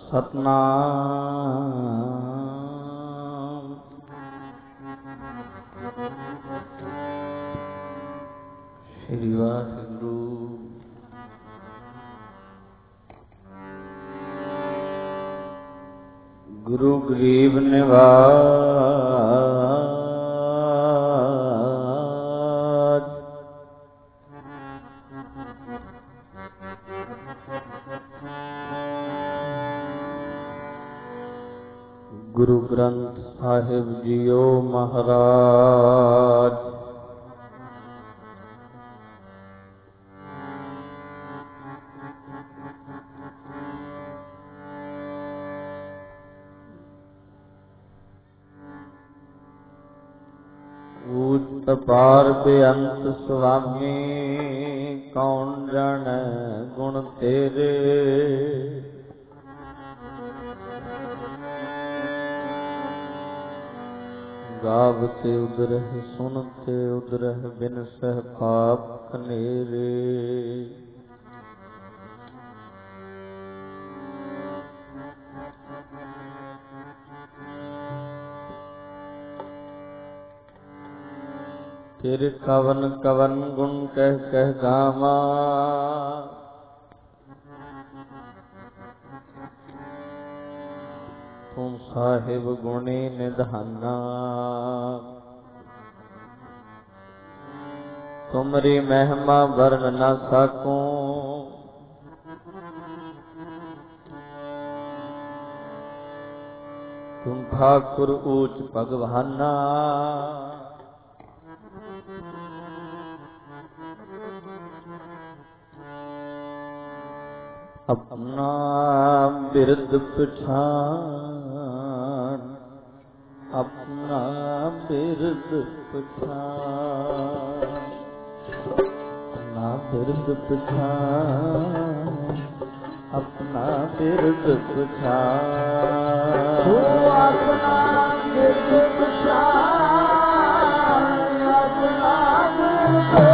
ਸਤਨਾਮ ਸ੍ਰੀ ਵਾਹਿਗੁਰੂ। ਗੁਰੂ ਗਰੀਬ ਨਿਵਾਜ ਗੁਰੂ ਗ੍ਰੰਥ ਸਾਹਿਬ ਜੀਓ ਮਹਾਰਾਜ। ਅਪਾਰ ਬੇਅੰਤ ਸੁਆਮੀ ਕੌਣ ਜਾਣੈ ਗੁਣ ਤੇਰੇ। ਗਾਵਤੇ ਉਦਰਹਿ ਸੁਨਤੇ ਉਦਰਹਿ ਬਿਨ ਸਹਿ ਪਾਪ ਕਨੇਰੇ। ਤੇਰੇ ਕਵਨ ਕਵਨ ਗੁਣ ਕਹਿ ਕਹਿ ਗਾਵਾਂ। ਤੂੰ ਸਾਹਿਬ ਗੁਣੀ ਨਿਧਾਨਾ। ਤੁਮਰੀ ਮਹਿਮਾ ਵਰਨ ਨਾ ਸਕੂੰ। ਤੁਮ ਠਾਕੁਰ ਊਚ ਭਗਵਾਨਾ। ਆਪਣਾ ਬਿਰਦ ਪਛਾਣ। ਆਪਣਾ ਬਿਰਦ ਪਛਾਣ। ਆਪਣਾ ਬਿਰਦ ਪਛਾਣ। ਆਪਣਾ ਬਿਰਦ ਪਛਾਣ। ਆਪਣਾ ਬਿਰਦ ਪਛਾਣ। ਆਪਣਾ ਬਿਰਦ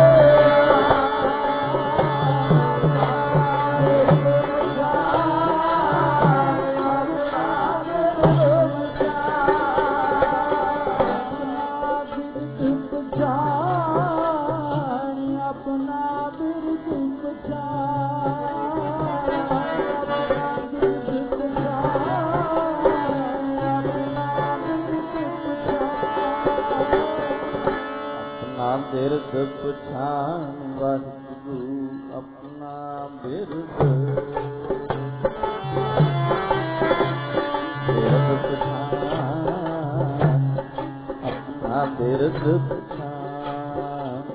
ਬਿਰਦ ਪਛਾਣ। ਵਾਹਿਗੁਰੂ ਆਪਣਾ ਬਿਰਦ ਪਛਾਣ। ਆਪਣਾ ਬਿਰਦ ਪਛਾਣ।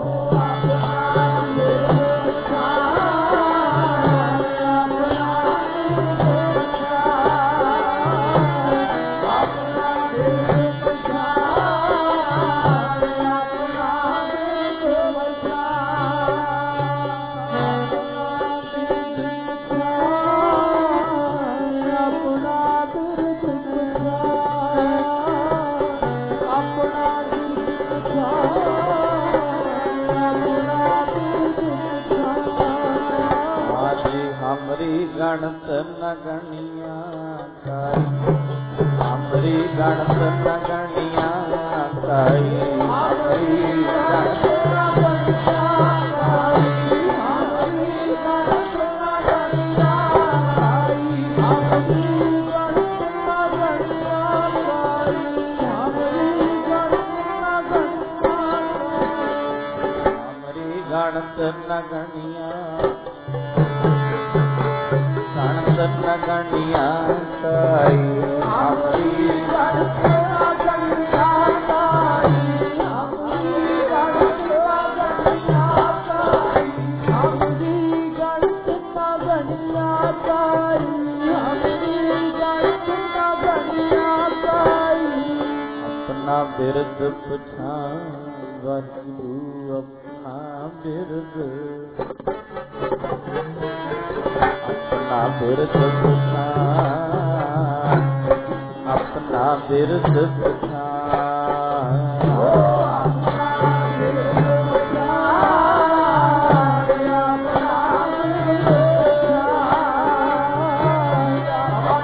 ਗਣਤ ਨ ਗਣੀਆਂ ਕਾਈ। ਹਮਰੀ ਗਣਤ ਨ ਗਣੀਆਂ ਕਾਈ। ਹਮਰੀ ਗਣਤ ਨ ਗਣੀਆਂ ਕਾਈ। ਹਮਰੀ ਗਣਤ ਨ ਗਣੀਆਂ ਕਾਈ। ਹਮਰੀ ਗਣਤ ਨ ਗਣੀਆਂ ਕਾਈ। ਹਮਰੀ ਗਣਤ ਨ ਗਣੀਆਂ ਕਾਈ। ਹਮਰੀ ਗਣਤ ਨ ਗਣੀਆਂ ਗਣਤ ਨ ਗਣੀਆਂ ਕਾਈ। ਹਮਰੀ ਗਣਤ ਨ ਗਣੀਆਂ ਕਾਈ। ਹਮਰੀ ਗਣਤ ਨ ਗਣੀਆਂ ਕਾਈ। ਹਮਰੀ ਗਣਤ ਨ ਗਣੀਆਂ ਕਾਈ। ਹਮਰੀ ਗਣਤ ਨ ਗਣੀਆਂ ਕਾਈ। ਆਪਣਾ ਬਿਰਦ ਪਛਾਣ। ਵਾਹਿਗੁਰੂ ਆਪਣਾ ਬਿਰਦ ਆਪਣਾ ਬਿਰਦ ਪਛਾਣ। ਆਪਣਾ ਬਿਰਦ ਪਛਾਣ। ਆਪਣਾ ਬਿਰਦ ਪਛਾਣ। ਆਪਣਾ ਬਿਰਦ ਪਛਾਣ।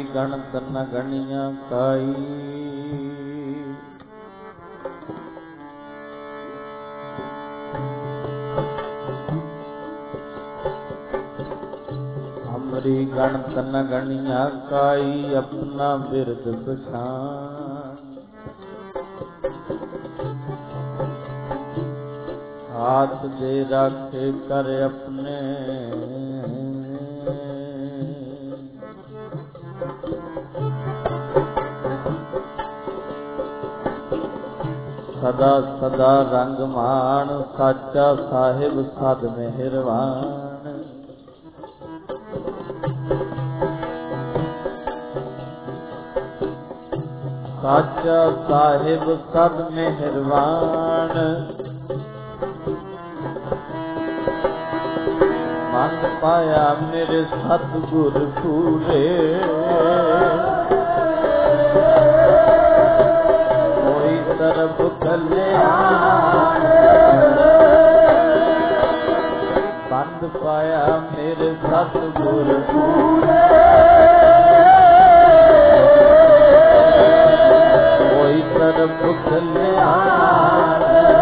गणत न गणिया काई। हमरी गणत न गणिया काई, अपना बिरद पछान। हाथ दे राखे कर अपने, सदा सदा रंग मान। साचा साहिब सद मेहरबान। साचा साहिब सद मेहरबान। मन पाया मेरे सतगुर पूरे, कोई तरफ कल्याण। बंद पाया मेरे सतगुर पूरे, कोई तरफ कल्याण।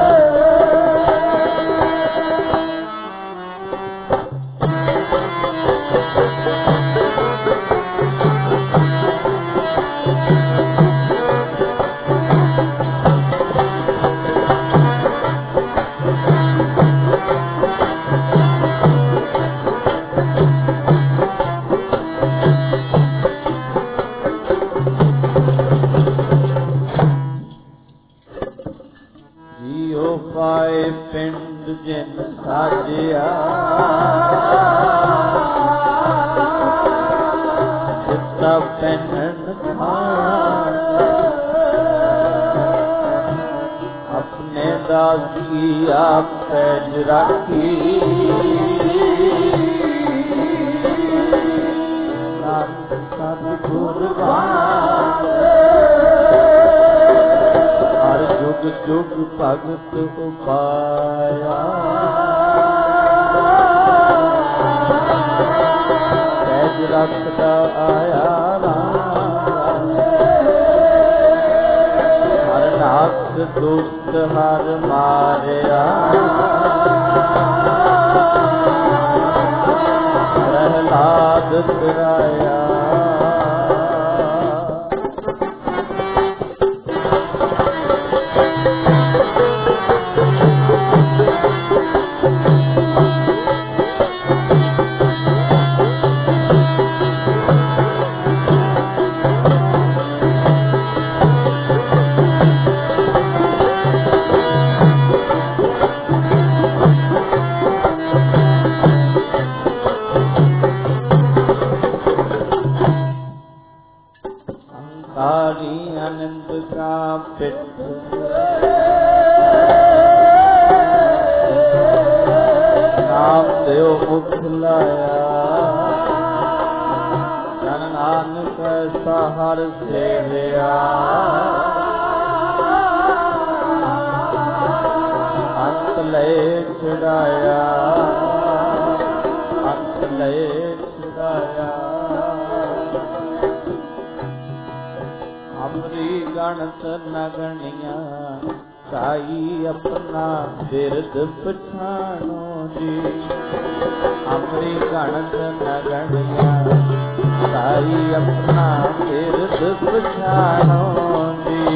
पिंड जिन साजिया, चित्ता पहनन खान। अपने दास की आप पैज राखी, सतगुर जुग जुग भगत उपाया। पैज रखदा आया राम, हर नाथ दुष्ट हर मारिया। प्रहलाद फिराया, आनंद का पिठ नाम देव मुख लाया। जन नानक ऐसा हर सेविया, अंत लय छुड़ाया, अंत लय छुड़ाया। हमरी गणत न गणिया काई, अपना बिरद पछानो जी। हमरी गणत न गणिया काई, अपना बिरद पछानो जी।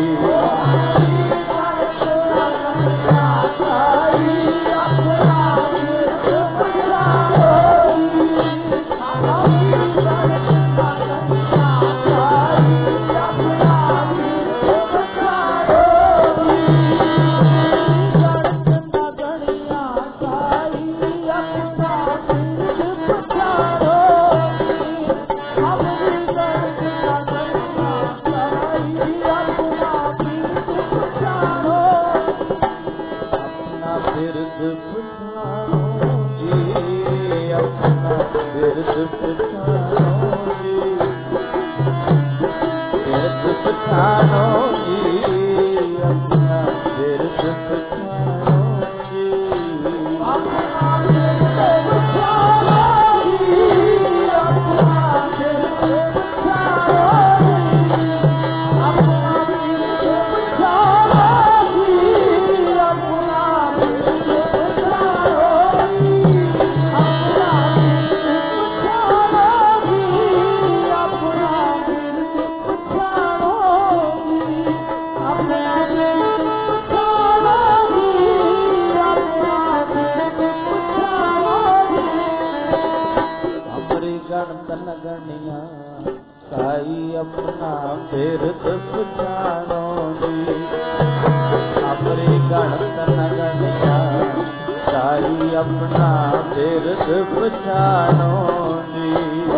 अपना बिरद पछाणो दी। अमरी गणत न गणिया साई अपना बिरद पछाणो दी।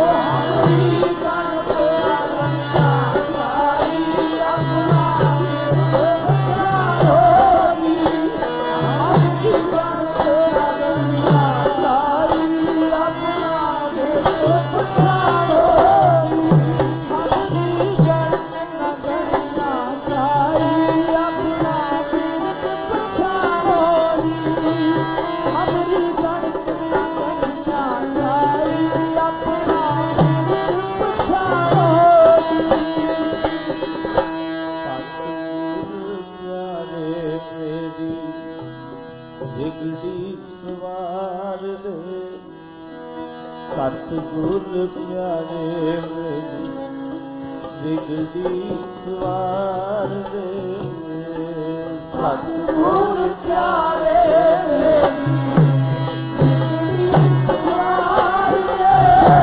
सतगुर प्यारे मेरी बिगड़ी सवार दे। सतगुर प्यारे मेरी बिगड़ी सवार दे।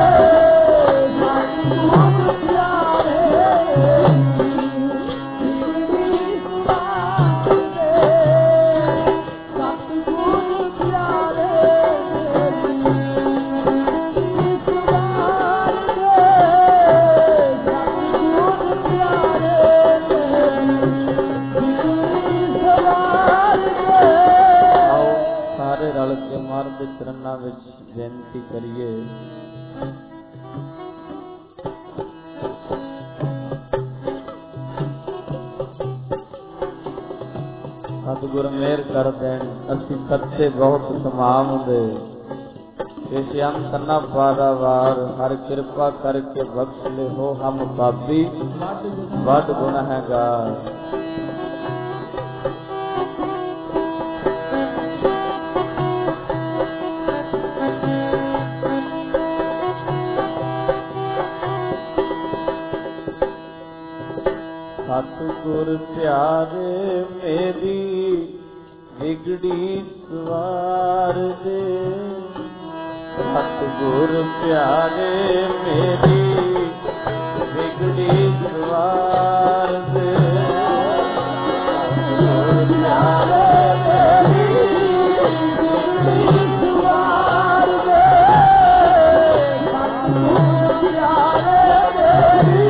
सतगुर प्यारे बिगड़ी सवार दे। सतगुर प्यारे रल के मार दे चरना विच बेनती करिए। सतगुर मेहर कर देन असी सच्चे बहुत तमाम दे। इस अंत न पारावार हर कृपा करके बख्श ले हो हम पापी बद गुनहगार। सतगुर प्यारे मेरी बिगड़ी सवार दे। सतगुर प्यारे मेरी बिगड़ी सवार दे। सतगुर प्यारे मेरी बिगड़ी सवार दे। सतगुर प्यारे मेरी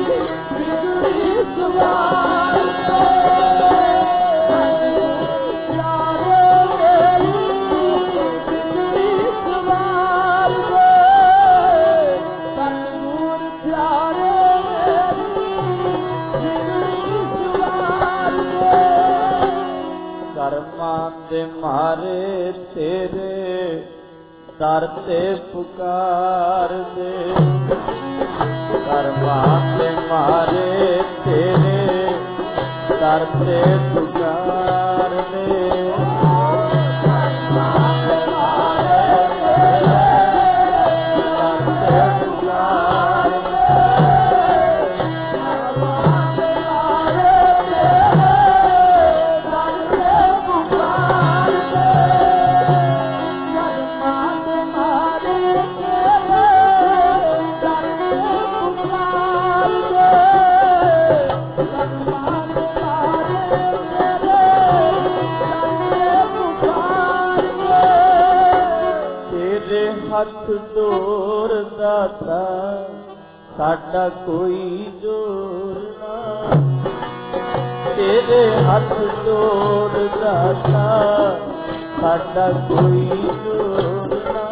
दे मारे तेरे दर ते पुकार दे। कर्मा दे मारे तेरे दर ते पुकार दे। कर्मा दे मारे तेरे दर ते पुकार दे। कर्मा दे मारे तेरे दर ते पुकार दे। कर्मा दे मारे तेरे दर ते पुकार दे। कर्मा दे मारे तेरे दर ते पुकार दे। तेरे हथ जोर दाता साडा कोई जोर ना। तेरे हथ जोर दाता साडा कोई जोर ना।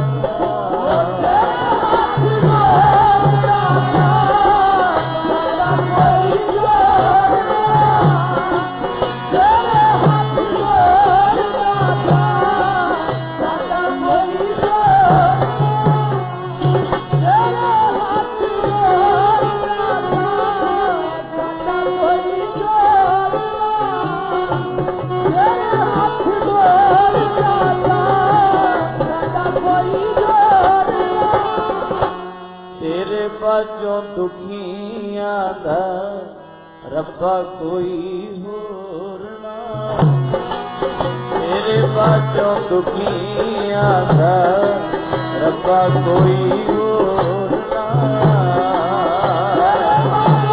जो दुखियां दा रब्बा कोई होर ना। तेरे बाजों दुखियां दा रब्बा कोई होर ना।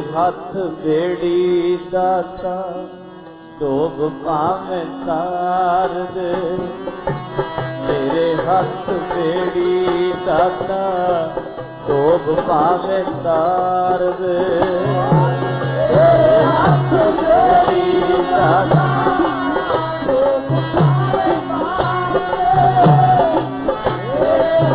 हथ बेड़ी दाता डोब पावे तार दे। तेरे हथ बेड़ी दाता डोब पावे तार दे। तेरे हथ बेड़ी दाता डोब पावे तार दे।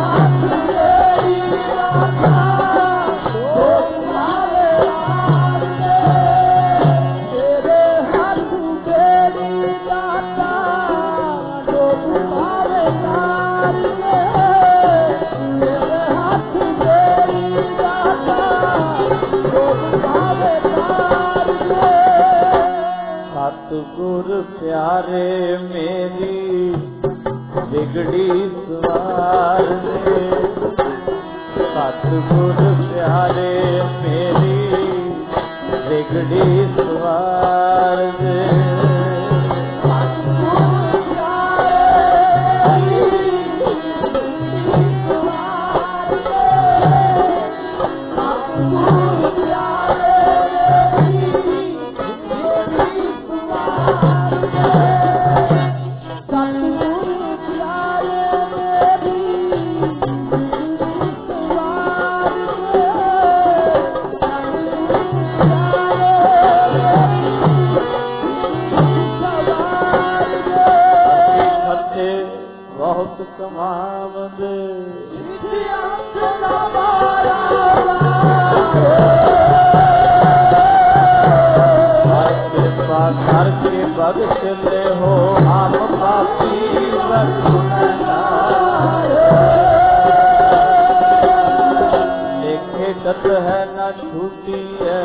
सतगुर प्यारे मेरी बिगड़ी सवार दे। सतगुर प्यारे मेरी बिगड़ी सवार दे। करके भगत ले हो हम पापी देखे कत है न छूटी है।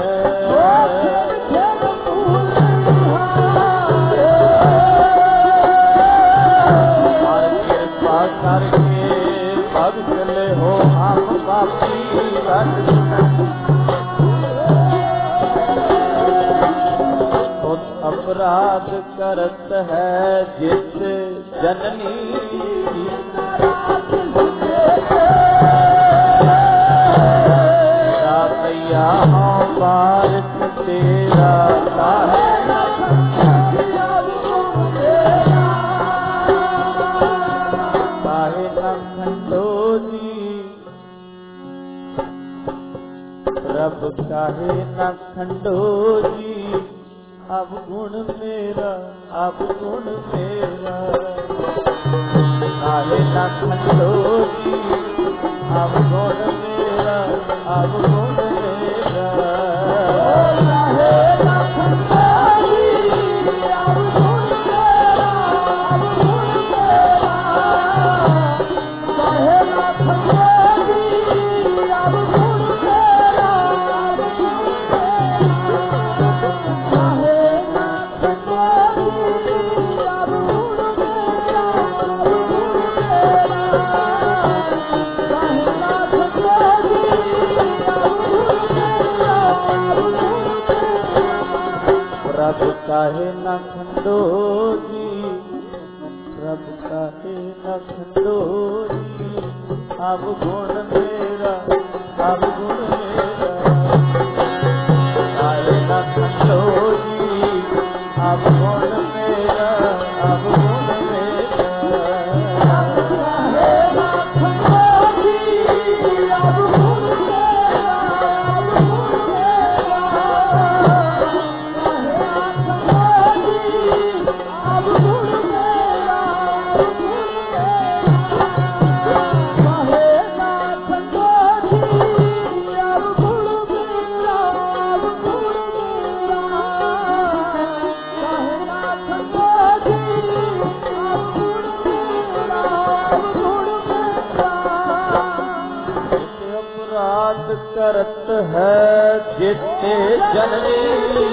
कृपा करके भगत ले हो हम पापी अपराध करत है जिस जननी भैया बारिश तेरा काहे न खंडो जी रब काहे न खंडो जी। अब गुण मेरा अब गुण मेरा काहे न खंडो जी। अब गुण मेरा अब गुण मेरा काहे न खंडो जी। अब गुण मेरा अब गुण मेरा काहे न खंडो जी। अब गुण मेरा अब गुण रब काहे न खंडो जी। रब काहे न खंडो जी। अब गुण मेरा अब गुण मेरा काहे न खंडो जी। अब गुण मेरा अब गुण मेरा काहे न खंडो जी। अब गुण मेरा अब गुण मेरा करत है जिते जननी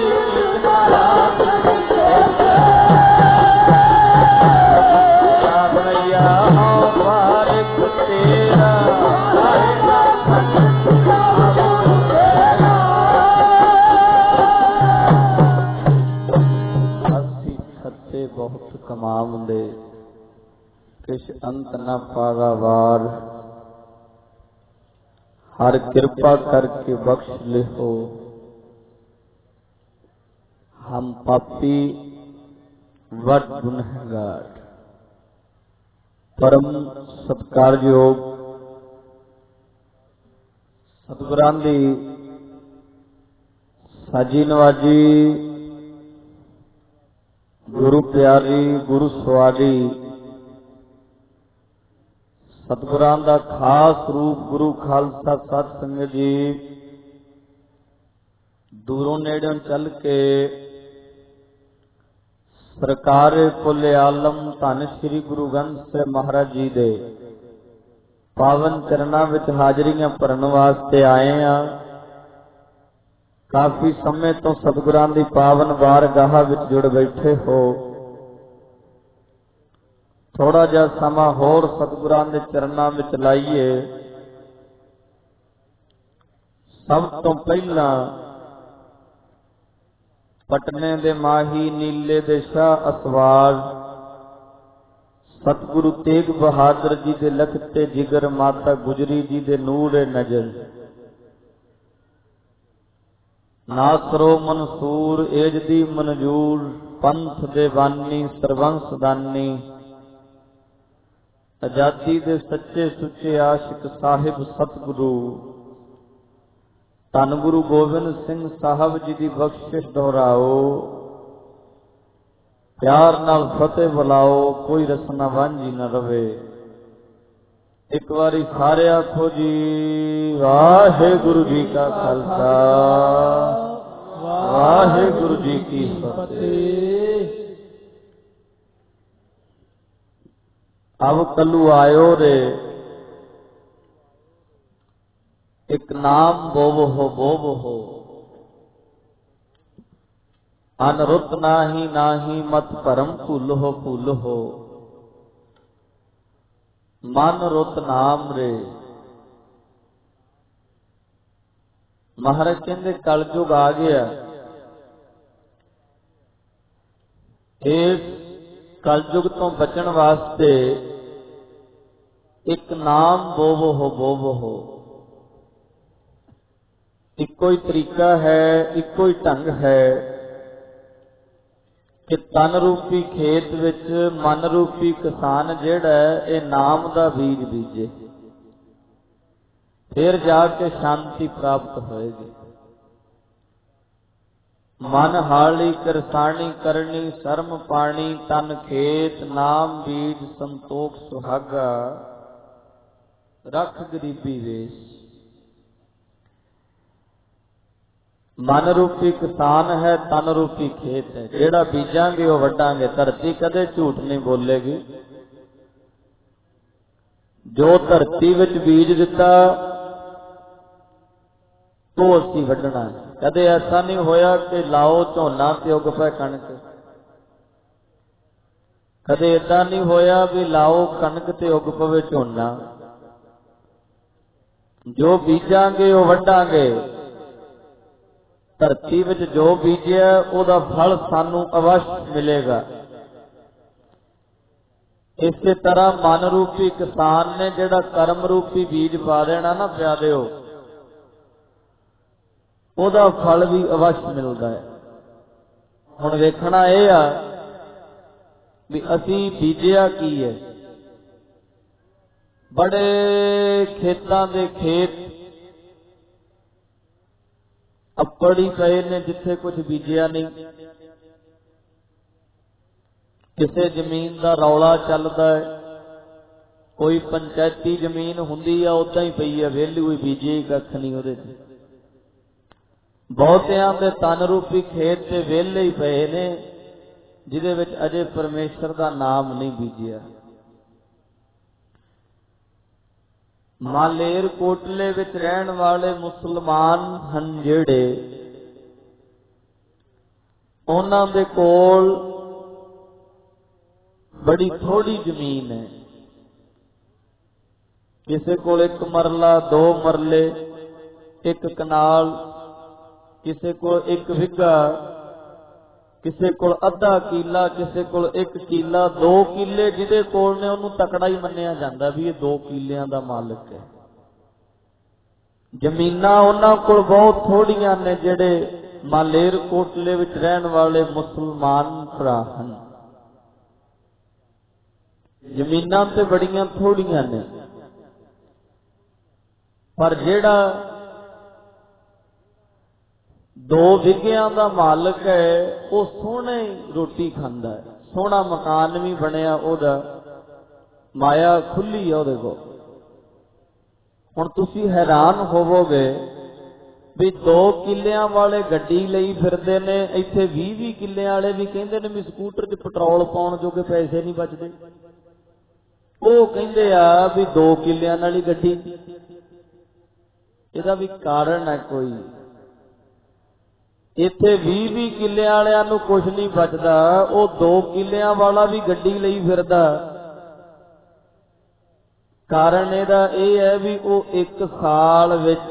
भैया बारिश तेरा अस्सी खत्ते बहुत कमावंदे किश अंत न पारावार। हर कृपा करके बख्श लिहो हम पापी वट गुनहगार। परम सत्कारयोग सतगुरां दी साजी नवाजी, गुरु प्यारी गुरु सुआरी, सतगुरां दा खास रूप गुरु खालसा सत संगत जी दूरों नेड़ों चल के सरकार कुल आलम धन श्री गुरु ग्रंथ साहिब महाराज जी दे पावन चरणां विच हाजरियां भरन वास्ते आए हैं। काफी समय तो सतगुरां दी पावन बारगाह विच जुड़ बैठे हो। थोड़ा जा समा होर सतगुरां दे चरणां विच लाइए। सब तो पहला पटने दे माही नीले दे शाह असवार सतगुरु तेग बहादुर जी दे लखते जिगर माता गुजरी जी दे नूर नजर नासरो मंसूर एजदी मनजूर पंथ दे बानी सरवंश दानी आजादी दे सच्चे सुच्चे आशिक साहिब सतगुरु धन गुरु गोबिंद सिंह साहब जी की बख्शिश दोहराओ। प्यार नाल फतेह बुलाओ, कोई रसना वांझी न रवे। एक बारी सारे आखो जी वाहिगुरु जी का खालसा वाहिगुरु जी की फतेह। अब कलू आयो रे एक नाम बोव हो अनरुत नाही नाही मत परम भूल हो मन रुत नाम रे। महाराज कहते कलयुग आ गया। इस कलयुग तो बचन वास्ते एक नाम बोव हो। इको ही तरीका है, इको ही ढंग है कि तन रूपी खेत विच मन रूपी किसान जिहड़ा है ये नाम दा बीज बीजे, फिर जाके शांति प्राप्त होएगी। मन हाली करसानी करनी शर्म पानी तन खेत नाम बीज संतोख सुहागा रख गरीबी वेश। मन रूपी किसान है, तन रूपी खेत है। जेड़ा बीजांगे वो वड्डांगे। धरती कदे झूठ नहीं बोलेगी। जो धरती विच बीज दिता तो असीं वड्डना है। कदे ऐसा नहीं होया कि लाओ झोना ते उग पै कणक। कदे इदां नहीं होया भी लाओ कणक ते उग पवे झोना। जो बीजांगे वो वड्डांगे। धरती विच जो बीजिया उहदा फल सानू अवश्य मिलेगा। इस तरह मन रूपी किसान ने जिहड़ा कर्म रूपी बीज पा देना ना प्यारेओ, उहदा फल भी अवश्य मिलता है। हुण वेखना यह आ भी असीं बीजिया की है। बड़े खेतां दे खेत अपड़ी पे ने जिथे कुछ बीजिया नहीं। किसे जमीन का रौला चलता है। कोई पंचायती जमीन हुंदी आ उदां ही पई है, वेली हुई बीजे ही कख नहीं उहदे च। बहुतियां दे तन रूपी खेत ते वेले ही पए ने जिहदे विच अजे परमेश्वर का नाम नहीं बीजिया। मालेर कोटले विच रहन वाले मुसलमान हन जिहड़े, उन्हां दे कोल बड़ी थोड़ी जमीन है। किसी कोल एक मरला, दो मरले, एक कनाल, किसी को एक विघा, किसी को अद्धा किला, किसी को एक किला, 2 किले जिहदे कोल ने उहनूं तकड़ा ही मन्निया जांदा भी ये 2 किलियां दा मालिक है। जमीनां उन्हां कोल बहुत थोड़ियां ने जिहड़े मालेरकोटले विच रहन वाले मुसलमान भरा हन। जमीनां ते बड़ियां थोड़ियां ने, पर जेड़ा 2 विघियां दा मालक है वो सोहने रोटी खांदा है, सोहना मकान भी बनिया, ओदा माया खुली है ओदे कोल। हुण तुसीं हैरान होवोगे भी 2 किलियां वाले गड्डी लई फिरदे ने, इत्थे 20 किलियां वाले भी कहंदे ने भी स्कूटर 'च पेट्रोल पाउण जोगे पैसे नहीं बचदे। ਉਹ ਕਹਿੰਦੇ ਆ ਵੀ 2 ਕਿੱਲਿਆਂ ਨਾਲ ਹੀ ਗੱਡੀ। ਇਹਦਾ ਵੀ ਕਾਰਨ ਹੈ ਕੋਈ। ਇੱਥੇ 20 ਕਿੱਲਿਆਂ ਵਾਲਿਆਂ ਨੂੰ ਕੁਝ ਨਹੀਂ ਬਚਦਾ, ਉਹ 2 ਕਿੱਲਿਆਂ ਵਾਲਾ ਵੀ ਗੱਡੀ ਲਈ ਫਿਰਦਾ। ਕਾਰਨ ਇਹਦਾ ਇਹ ਹੈ ਵੀ ਉਹ 1 ਸਾਲ ਵਿੱਚ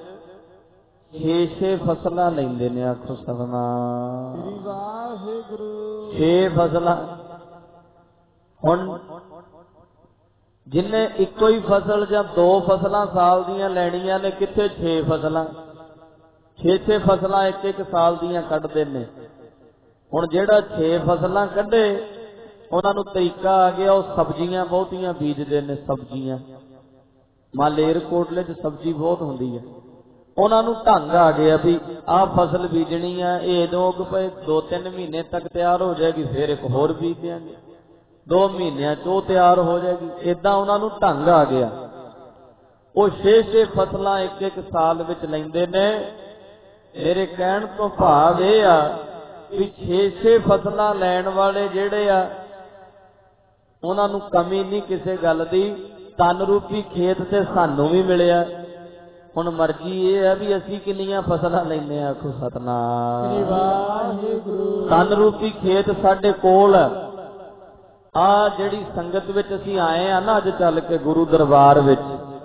6 ਫਸਲਾਂ ਲੈਂਦੇ ਨੇ। ਆਖੋ ਸਤਿਨਾਮ ਵਾਹਿਗੁਰੂ। 6 ਫਸਲਾਂ। ਹੁਣ जिन्हें इको ही फसल या 2 फसलां साल दियां लैणियां ने, कित्थे 6 फसलां, 6 फसलां एक साल दियां कड्ढदे ने। हुण जिहड़ा 6 फसलां कड्ढे उन्हां नूं तरीका आ गया, वो सब्जियां बहुतियां बीजदे ने। सब्जियां मालेरकोटले च सब्जी बहुत हुंदी है। उन्हां नूं ढंग आ गया भी आह फसल बीजनी है, ये उग पए 2-3 महीने तक तैयार हो जाएगी, फिर एक होर बीज देंगे, 2 महीनों चो तैयार हो जाएगी। इदा उन्होंने ढंग आ गया। वो 6 फसलां एक साल विच लैंदे ने। मेरे कहण तो भाव यह आ भी 6 फसलां लैण वाले जिहड़े आ उन्हां नूं कमी नहीं किसी गल दी। तन रूपी खेत ते सानूं भी मिलिया। हुण मर्जी ये है भी असीं किन्नियां फसलां लैंदे आ। आखो सतनाम वाहिगुरू। तन रूपी खेत साडे कोल है। आ जिहड़ी संगत विच असीं आए आ ना अज चल के गुरु दरबार विच,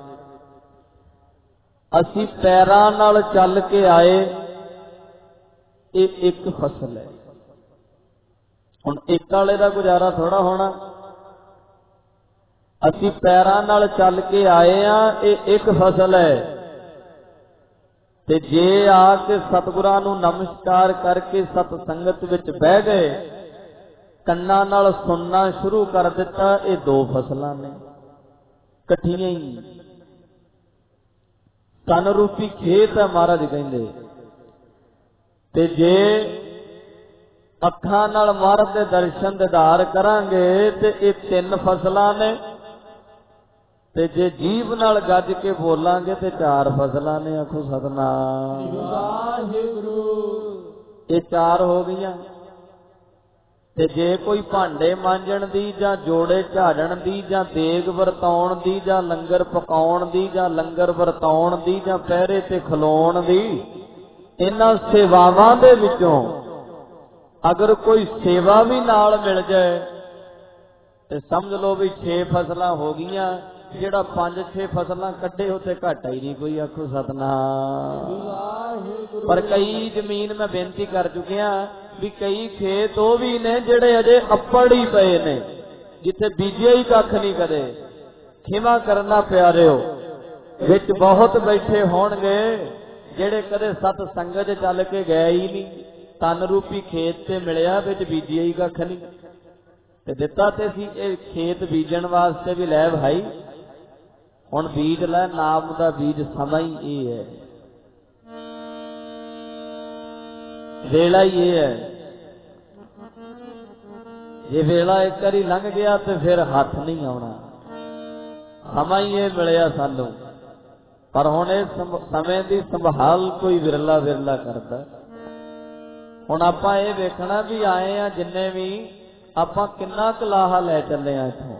असीं पैरां नाल चल के आए। ये 1 फसल है। हुण एक वाले दा गुजारा थोड़ा होना। असीं पैरां नाल चल के आए आ, ये 1 फसल है। ते जे आके सतगुरां नूं नमस्कार करके सत संगत विच बह गए, कन्ना नाल सुनना शुरू कर दिता, ये 2 फसलां ने कट्ठियां ही। तन रूपी खेत है महाराज कहंदे। ते जे अखां नाल महाराज दे दर्शन दीदार करांगे ते ये 3 फसलां ने। ते जे जीभ नाल गज के बोलांगे ते 4 फसलां ने। आखो सतनाम वाहिगुरू। ये 4 हो गईयां। ते जे कोई भांडे मांजण दी जां जोड़े झाड़न दी जां देग वरताउण दी जां लंगर पकाउण दी जां लंगर वरताउण दी जां पहरे ते खलोण दी, इन्हां सेवावां दे विचों अगर कोई सेवा भी नाल मिल जाए ते समझ लो भी 6 फसलां हो गईयां। जिहड़ा 5-6 फसलां कड्ढे उत्ते घाटा ही नहीं कोई। आखो सतनाम। पर कई जमीन मैं बेनती कर चुकिया भी कई खेत वो भी ने जिहड़े अजे अप्पड़ ही पे ने, जिथे बीजे ही कख नहीं कदे। खिमा करना प्यारिओ, विच बहुत बैठे होणगे जिहड़े कदे सत संगत चल के गए ही नहीं। तन रूपी खेत ते मिलिया, विच बीजे ही कख नहीं ते दिता ते सी। ये खेत बीजण वास्ते भी लै भाई, हुण बीज लै। नाम दा बीज समा ही ये है, वेला ही ये है। जे वेला एक बारी लंघ गया तो फिर हाथ नहीं आना। समा ही ये मिलिया सानू। पर हुण इस समय की संभाल कोई विरला विरला करता। हुण आपां ये वेखना भी आए आ जिन्ने भी आपां किन्ना क लाहा लै चले आ इत्थों।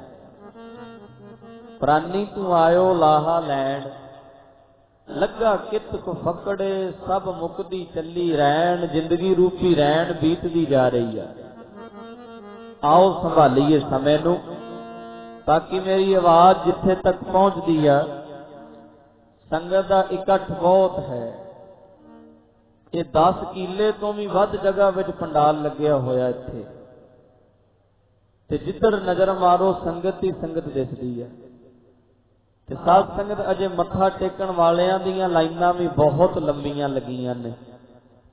प्राणी तू आयो लाहा लैण, लगा कित को फकड़े सब मुकदी चली रैन। जिंदगी रूपी रैन बीतदी जा रही है। आओ संभालीए समय नूं, ताकि मेरी आवाज जिथे तक पहुंचती है। संगत का इकट्ठ बहुत है। ये 10 किले तो भी वध जगह विच पंडाल लग्या होया इत्थे। ते जिधर नजर मारो संगत ही संगत दिसदी है। ते साध संगत अजे मत्था टेकण वालियां दीयां लाइनां भी बहुत लंबियां लगियां ने।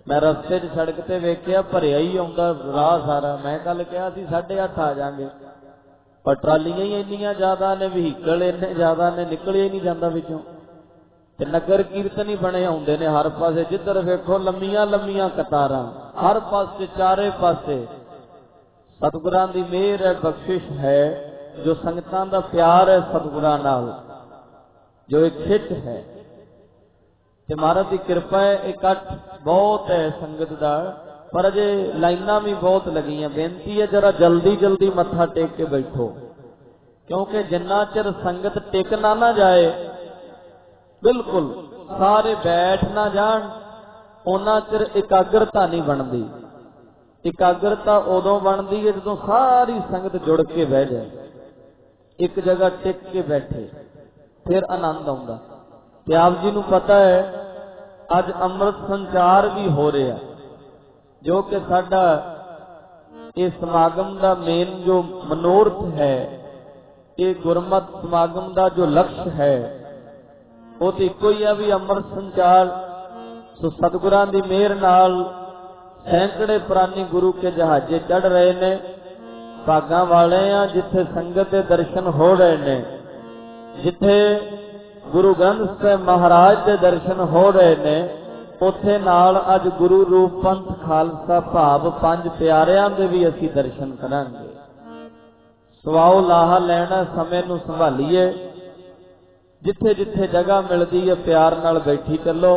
मैं रस्ते च सड़क ते वेख्या भरिया ही आउंदा राह सारा। मैं कल कहा सी 8:30 आ जाएंगे, पर ट्रालियां ही इन्नियां ज्यादा ने, व्हीकल इन्ने ज्यादा ने, निकलिया ही नहीं जाता विचों। ते नगर कीर्तन ही बने आउंदे ने हर पासे, जिधर वेखो लंबियां लंबियां कतारां, हर पासे चारे पासे। सतगुरां दी मेहर है, बख्शिश है, जो संगतां दा प्यार है सतगुरां नाल, जो एक खिच है ते महाराज की कृपा है। इकट्ठ बहुत है संगत दा, पर अजे लाइनां भी बहुत लगियां। बेनती है जरा जल्दी जल्दी मत्था टेक के बैठो, क्योंकि जिन्ना चिर संगत टिक ना जाए, बिल्कुल सारे बैठ ना जान, उन्ना चिर एकाग्रता नहीं बनती। एकाग्रता उदों बनती है जदों सारी संगत जुड़ के बह जाए, एक जगह टिक के बैठे, फिर आनंद आउंदा। ते आप जी नूं पता है अज अमृत संचार भी हो रहा, जो कि साडा इस समागम का मेन जो मनोरथ है, ये गुरमत समागम का जो लक्ष्य है, वो तो इको ही है भी अमृत संचार। सो सतगुरां दी मेहर नाल सैकड़े प्राणी गुरु के जहाजे चढ़ रहे ने। भागां वाले आ जिथे संगत के दर्शन हो रहे ने, जिथे गुरु ग्रंथ साहिब महाराज के दर्शन हो रहे ने, उथे नाल अज गुरु रूप पंथ खालसा भाव 5 प्यारियां दे भी असीं दर्शन करांगे। सवाओ लाहा लैना, समय नूं संभालीए, जिथे जिथे जगह मिलती है प्यार नाल बैठी चलो,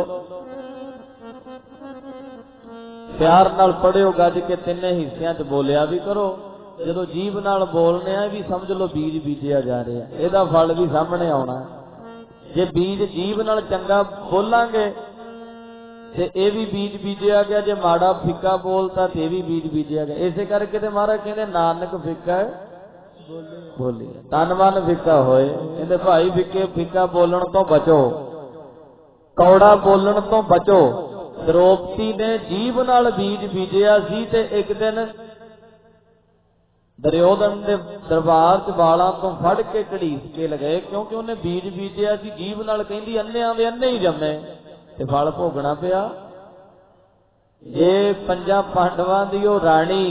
प्यार नाल पढ़ियो, गज के तिने हिस्सियां च बोलिया भी करो। जदों जीभ नाल बोलने आ भी समझ लो बीज बीजिया जा रहा, इहदा फल भी सामने आउणा। जे बीज जीभ नाल चंगा बोलांगे ते ये भी बीज बीजिया गया, जे माड़ा फिक्का बोलता ते भी बीज बीजिया गया। इसे करके ते महाराज कहते नानक फिक्का बोली, तन मन फिक्का होए। कहते भाई फिक्के फिक्का बोलन तो बचो, कौड़ा बोलन तो बचो। द्रौपदी ने जीभ नाल बीज बीजिया सी ते एक दिन दुर्योधन के दरबार च वालां तो फड़ के घड़ीस के लगे, क्योंकि उन्हें बीज बीजिया सी जीभ नाल। कहंदी अन्नियां दे अन्ने ही जम्मे ते फल भोगना पिया। जे 5 पांडवां दी ओ राणी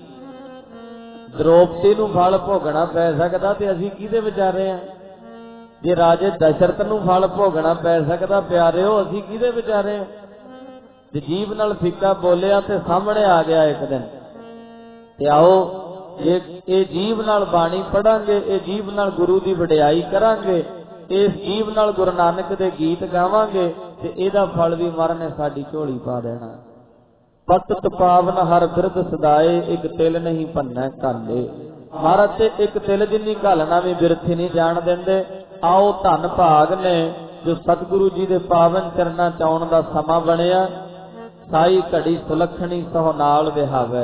द्रौपदी नूं फल भोगना पै सकदा ते असीं किहदे विचारे आ? जे राजे दशरथ नूं फल भोगना पै सकदा प्यारिओ, असीं किहदे विचारे आ? जे जीभ नाल फिक्का बोलिया ते सामने आ गया एक दिन। ते आओ ये जीव नाल बाणी पढ़ांगे, ये जीव नाल गुरु की वडियाई करांगे, इस जीव नाल गुरु नानक दे गीत गावांगे ते इहदा फल भी महाराज ने साडी झोली पा देना। पतत पावन हर बिरद सदाए, एक तिल नहीं भन्नै घाले। महाराज ते एक तिल जिन्नी घालना भी बिरथी नहीं जान देंदे। आओ धन भाग ने जो सतगुरु जी दे पावन चरना च आउण दा समा बनिया। साई घड़ी सुलखणी सहो नाल विहावे,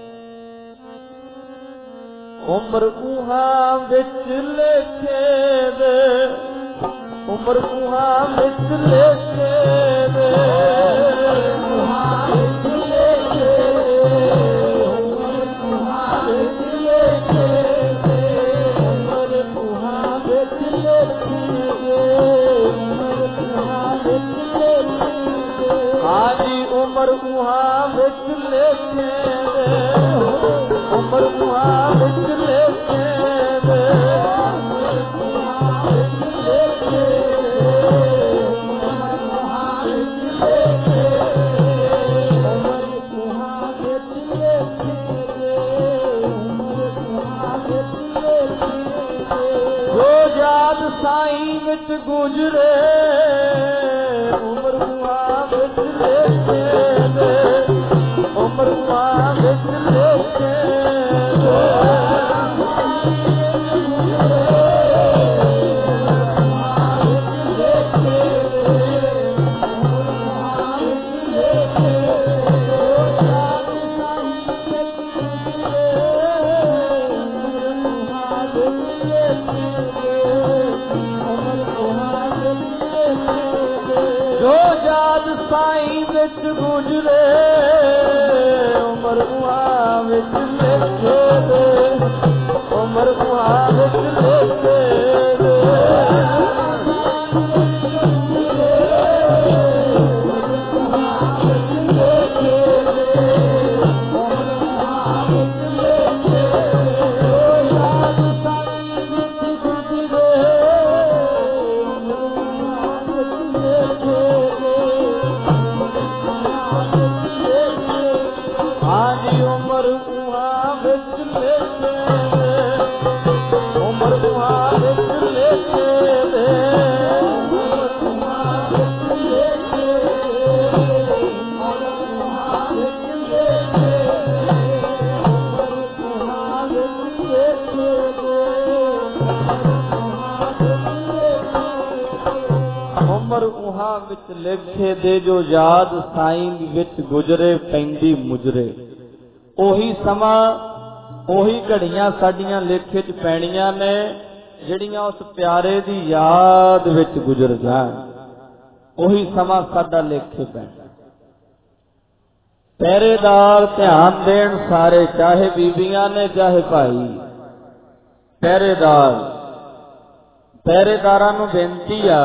उम्र उहां विच लेखे दे, उम्र उहां विच लेखे दे, उहां विच लेखे दे, उम्र उहां विच लेखे दे, उम्र उहां विच लेखे दे, उम्र उहां विच लेखे दे। हाजी उम्र उहां विच लेखे दे, उम्र उहां विच लेखे दे, उम्र उहां विच लेखे दे, उम्र उहां विच लेखे दे, उम्र उहां विच लेखे दे, उम्र उहां विच लेखे दे। जो याद साईं विच गुजरे, उम्र उहां विच लेखे दे, उम्र उहां विच लेखे दे। जो याद साईं विच गुजरे, उम्र उहां विच लेखे दे, उम्र उहां विच लेखे दे। उम्र उहां विच लेखे लेखे दे जो याद साईं विच गुजरे पैंदी मुजरे। ओही समा ओही घड़ियां साडियां लेखे च पैणियां ने जिहड़ियां उस प्यारे दी याद विच गुजर जाण। ओही समा साडा लेखे पैणा। पहरेदार ध्यान देण सारे, चाहे बीबियां ने चाहे भाई। पहरेदारां नूं बेनती आ,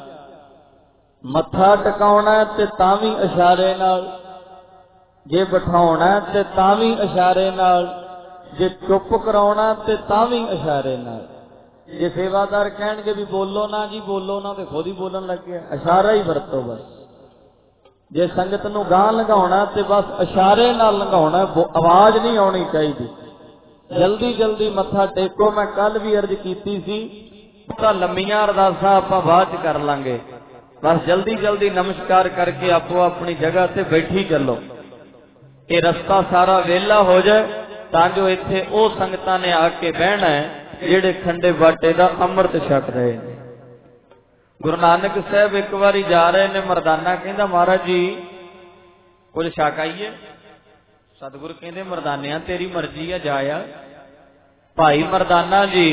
मत्था टकाउणा ते तां भी इशारे नाल, जे बिठाउणा ते तां भी इशारे नाल, जे चुप कराउणा ते तां भी इशारे नाल। जे सेवादार कहणगे भी बोलो ना जी बोलो ना, ते खुद ही बोलन लग गया। इशारा ही वरतो बस। जे संगत नूं गां लंघाउणा ते बस इशारे नाल लंघाउणा, आवाज नहीं आउणी चाहीदी। जल्दी जल्दी मत्था टेको। मैं कल भी अर्ज कीती सी, तां लंमियां अरदासां आपां बाਅद च कर लांगे। बस जल्दी जल्दी नमस्कार करके आपो अपनी जगह से बैठी चलो। ये रस्ता सारा वेला हो जाए तां जो इत्थे ओ संगतां ने आके बहना है जिहड़े खंडे बाटे दा अमृत छक रहे हैं। गुरु नानक साहब एक बारी जा रहे ने मरदाना, कहंदा महाराज जी कुछ छक आईए। सतगुरु कहंदे मरदानिया तेरी मर्जी है, जाया। भाई मरदाना जी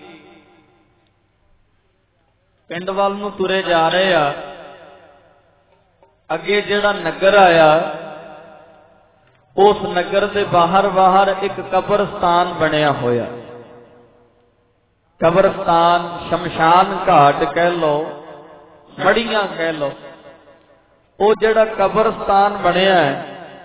पिंड वाल नूं तुरे जा रहे आ। अगे जिहड़ा नगर आया, उस नगर दे बाहर बाहर एक कब्रस्तान बनिया होया। कब्रस्तान, शमशान घाट कह लो, मड़ियां कह लो। वो जिहड़ा कब्रस्तान बनिया है,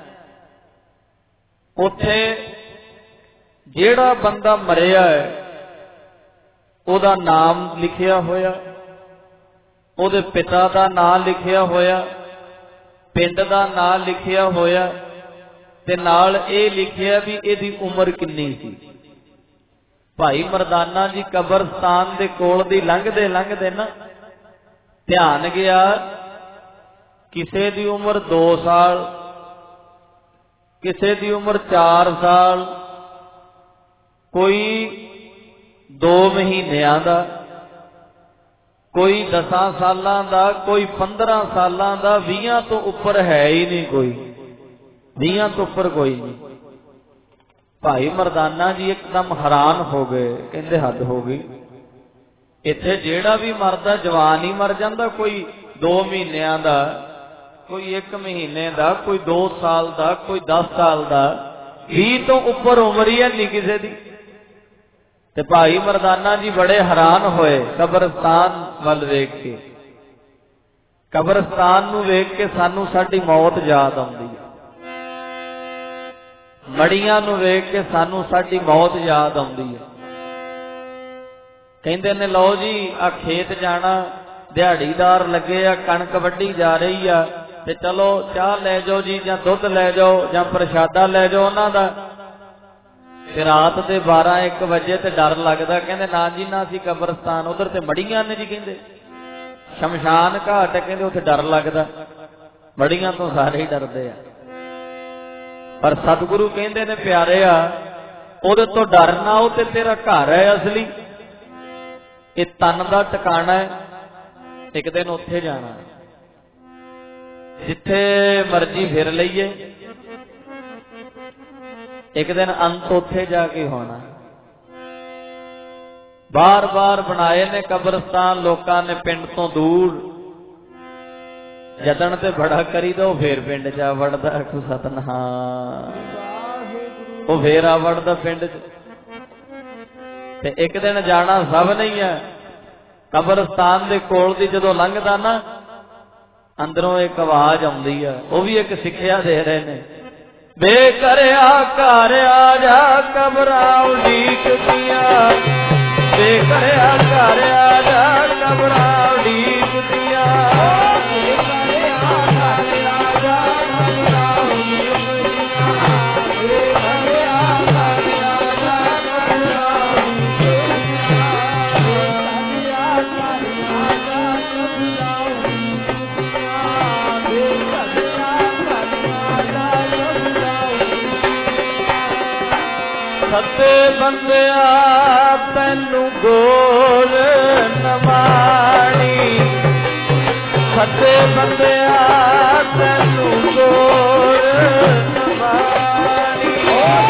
उत्थे जिहड़ा बंदा मरिया है उहदा नाम लिखिया होया, ਉਹਦੇ पिता का नाम लिखिया होया, पिंड का नाम लिखिया होया, ते नाल ये लिखिया भी इहदी उम्र किन्नी सी। भाई मरदाना जी कब्रस्तान दे कोल दी लंघदे लंघदे ना ध्यान गया, किसे दी उम्र 2 साल, किसे दी उम्र 4 साल, कोई 2 महीनियां दा, कोई 10 सालां दा, कोई 15 सालां दा, 20 तो उपर है ही नहीं कोई, 20 तो उपर कोई नहीं। भाई मरदाना जी एकदम हैरान हो गए, कहंदे हद हो गई। इत्थे जेड़ा भी मरदा जवान ही मर जांदा, कोई 2 महीनियां दा, कोई 1 महीने दा, कोई 2 साल दा, कोई 10 साल दा, 20 तो उपर उम्र ही है नहीं किसी दी। ते भाई मरदाना जी बड़े हैरान होए कब्रस्तान वल वेख के। कब्रस्तान नूं वेख के सानू साडी मौत याद आउंदी है, मड़ियां नूं वेख के सानू साडी मौत याद आउंदी है। कहंदे ने लो जी आ खेत जाना, दिहाड़ीदार लगे आ, कणक वड्डी जा रही आ, ते चलो चाह लै जाओ जी, जां दुध लै जाओ, जां प्रशादा लै जाओ उन्हां दा। ते रात के 12-1 बजे ते डर लगता, कहते ना जी ना सी कब्रस्तान उधर ते मड़ियां ने जी, कहते शमशान घाट, कहते उत्थे डर लगता, मड़ियां तो सारे ही डरते आ। पर सतगुरु कहते ने प्यारे आ, उहदे तो डरना, वो ते तेरा घर है असली, ये तन दा टिकाणा है, एक दिन उत्थे जाना, जिथे मर्जी फिर लईए, एक दिन अंत उत्थे जाके होना। बार बार बनाए ने कब्रस्तान लोकां ने पिंड तो दूर, जतन ते बड़ा करी दो, फिर पिंड च वड़दा सतनाम, वो फिर आ वड़दा पिंड च। ते एक दिन जाना सब नहीं है। कब्रस्तान दे कोल दी जदों लंघदा ना, अंदरों एक आवाज आउंदी है, वो भी एक सिक्ख्या दे रहे ने, बेकरिया घर आ जा कबरां उडीकदियां, बेकरिया घर आ जा कबरां उडीकदियां, बेकरिया घर आ जा कबरां उडीकदियां, बेकरिया घर आ जा कबरां उडीकदियां, बेकरिया घर आ जा कबरां उडीकदियां, बेकरिया घर आ जा। सते बंदिया तैनू गोल न माणी, सच्चे बंदिया तैनू गोर नमानी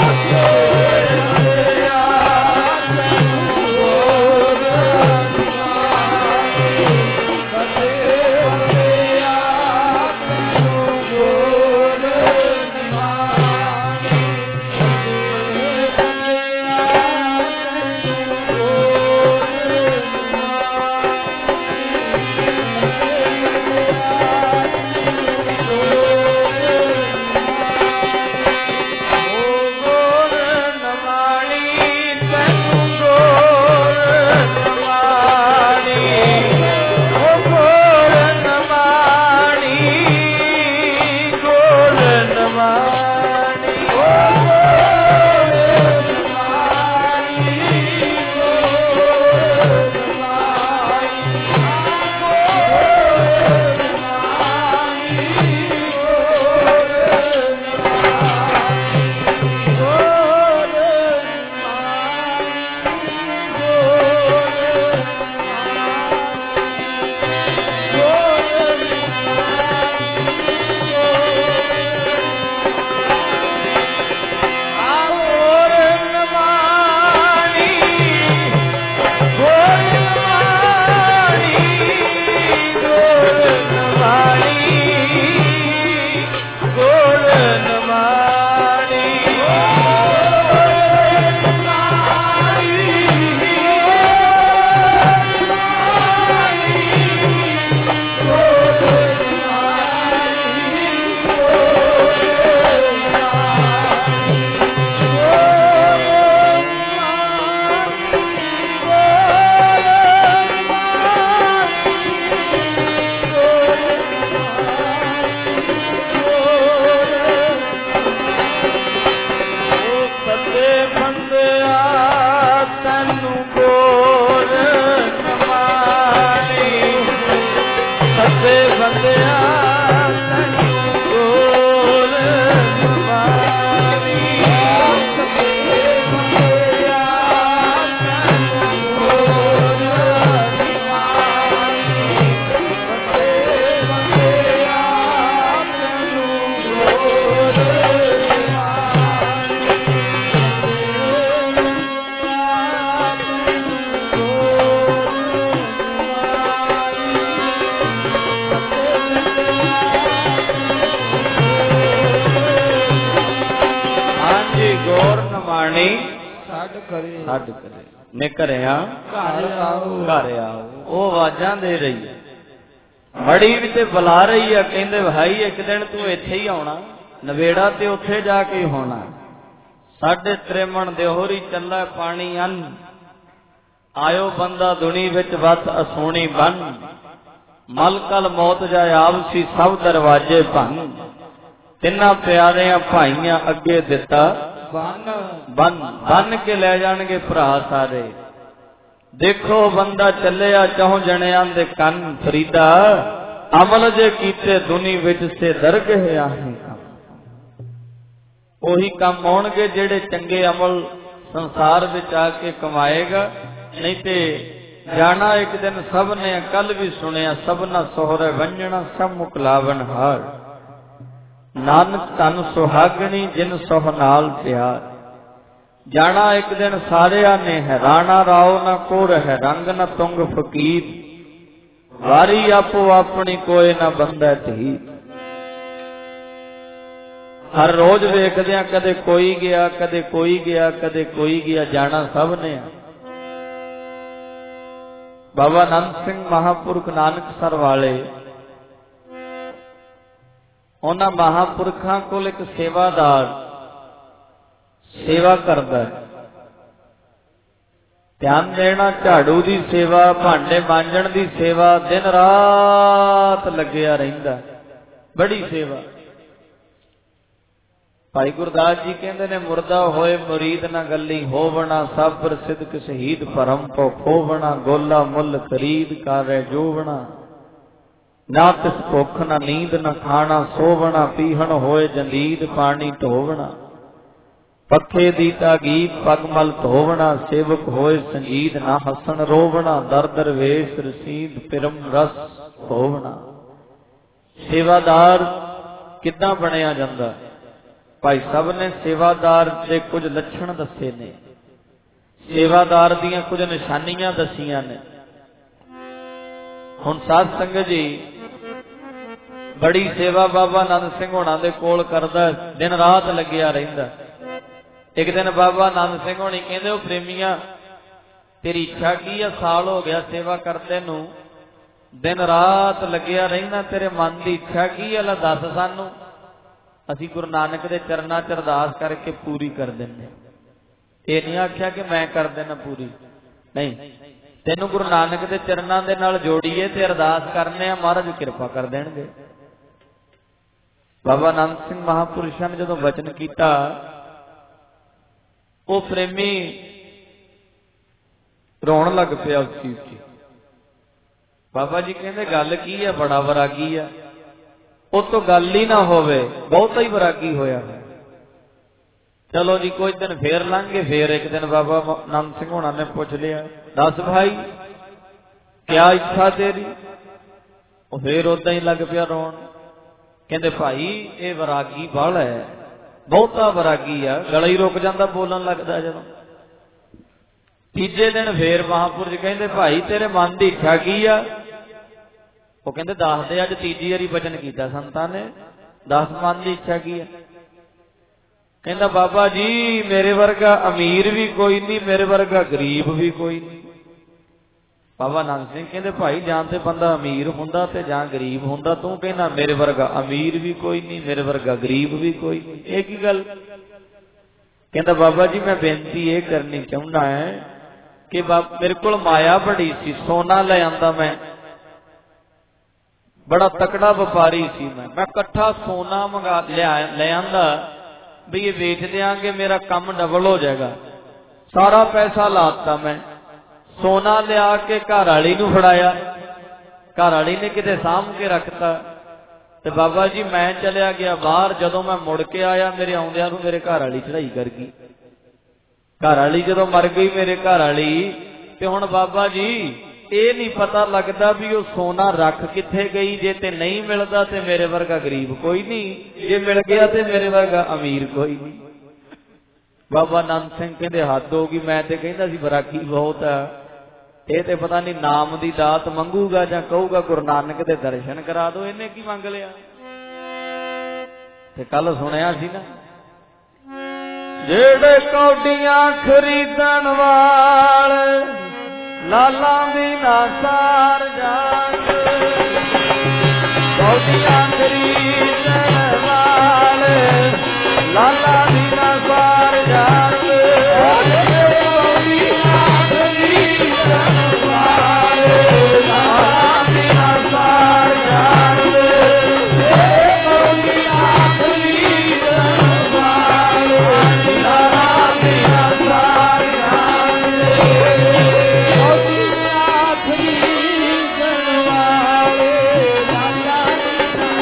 मड़ी भी ते बुला रही है, कहंदे भाई एक दिन तू इत्थे ही आउणा, नवेड़ा ते उत्थे जाके होना। साडे त्रेमण देहोरी चला पानी अन, आयो बंदा दुनी विच वत असोनी बन, मल कल मौत जाए आवसी सब दरवाजे भन, तिन्ना प्यारियां भाइयां अगे दिता बन बन बन के ले जाणगे भरा सारे। देखो बंदा चलिया चौं जणियां दे कन, फरीदा अमल जे कीते दुनी विच से दरगह आहे कम। ओही कम आउणगे जेड़े चंगे अमल संसार विच आके कमाएगा, नहीं ते जाना एक दिन सब ने कल भी सुनिया, सबना सोहरे वंजना सब मुकलावन हार। नानक तन सुहागणी जिन सोह नाल प्यार, जाना एक दिन सारिया ने है, राणा राव न कोर है, रंग न तुंग फकीर, वारी आपो अपनी कोई न बंदा धी। हर रोज वेखदे कदे कोई गया कदे कोई गया कदे कोई गया, जाना सब ने। बाबा नंद सिंह महापुरख नानकसर वाले, उन्हां महापुरखां कोल एक सेवादार सेवा करता है। ध्यान देना, झाड़ू की सेवा, भांडे मांजण की सेवा, दिन रात लग्या रहिंदा, बड़ी सेवा। भाई गुरदास जी कहते ने, मुर्दा होए मुरीद न गली होवना, सब प्रसिद्ध शहीद परम तो खोवना, गोला मुल खरीद कारे जोवना, ना तिस भुख न नींद न खाना सोवना, पीहण होए जंदीद पानी ढोवना, पखे दी तागीत पगमल धोवना, सेवक होए संगीत ना हसन रोवना, दर दर वेश रसीद पिरम रस होवना। सेवादार किद्दां बनिया जांदा। भाई साहब ने सेवादार के कुछ लक्षण दसे ने, सेवादार दियां कुछ निशानियां दसियां ने। हुण साध संगत जी बड़ी सेवा बाबा नंद सिंह होणां दे कोल करदा, दिन रात लग्या रहिंदा। एक दिन बाबा नंद सिंह होणी कहंदे, ओ प्रेमिया तेरी इच्छा की है? साल हो गया सेवा करदे नूं, दिन रात लग्या रहिंदा, तेरे मन की इच्छा की है? ला दस सानू, असीं गुरु नानक दे चरनां च अरदास करके पूरी कर दिंदे। ये नहीं आख्या कि मैं कर देना पूरी, नहीं, तेनू गुरु नानक दे चरनां दे नाल जोड़ीए ते अरदास करने आ, महाराज किरपा कर देणगे। बाबा नंद सिंह महापुरुषां ने जदों वचन कीता, वो प्रेमी रोण लग पिया उस चीज की। बाबा जी कहते गल की है? बड़ा वैरागी है। उस तो गल ही ना होवे, बहुत ही वैरागी होया है। चलो जी कुछ दिन फिर लंघ गए। फिर एक दिन बाबा नंद सिंह होना ने पूछ लिया, दस भाई क्या इच्छा तेरी? वो फिर उदा ही लग पिया रोन। कहते भाई ये वैरागी बाला है, बहुता वैरागी है, गला ही रुक जाता बोलन लगता जदों। तीजे दिन फिर महापुरुष कहते भाई तेरे मन की इच्छा की है? वो कहते दस दे, अज तीजी बारी वचन किया संतां ने, दस मन की इच्छा की है? कहता बाबा जी मेरे वर्गा अमीर भी कोई नहीं, मेरे वर्गा गरीब भी कोई नहीं। बाबा नंद सिंह कहते भाई जां ते बंदा अमीर हुंदा ते जां गरीब हुंदा, तू कहना मेरे वर्गा अमीर भी कोई नहीं, मेरे वर्गा गरीब भी कोई नहीं, एक ही गल। कहता बाबा जी मैं बेनती ये करनी चाहुंदा है कि मेरे को माया बड़ी सी, सोना ले आंदा, मैं बड़ा तकड़ा व्यापारी सी, मैं कट्ठा सोना मंगा ले आंदा भी ये बेच देंगे मेरा काम डबल हो जाएगा। सारा पैसा लाता मैं, सोना लिया के घर वाली नूं फड़ाया, घर वाली ने किते साम के रखता। ते बाबा जी मैं चलिया गया बाहर, जदों मैं मुड़ के आया मेरे आउंदियां नूं मेरे घर वाली चढ़ाई कर गई। घर वाली जदों मर गई मेरे घर वाली, ते हुण बाबा जी ये नहीं पता लगता भी वो सोना रख किथे गई। जे ते नहीं मिलता ते मेरे वर्गा गरीब कोई नहीं, जे मिल गया ते मेरे वर्गा अमीर कोई नहीं। बाबा नंद सिंह कहते हद होगी, मैं ते कहंदा सी वैरागी बहुत है, ये ते पता नहीं नाम दी दात मंगूगा जां कहूगा गुरु नानक दे दर्शन करा दो, इन्हें की मंग लिया। ते कल सुनिया सी ना, जेड़े कौडियां खरीदण वाले लाला दी ना सार जान, कौडियां खरीदण वाले लाला दी ना सार जान, कौडियां खरीदण वाले लाला दी ना सार जान, कौडियां खरीदण वाले लाला दी ना सार जान, कौडियां खरीदण वाले लाला दी ना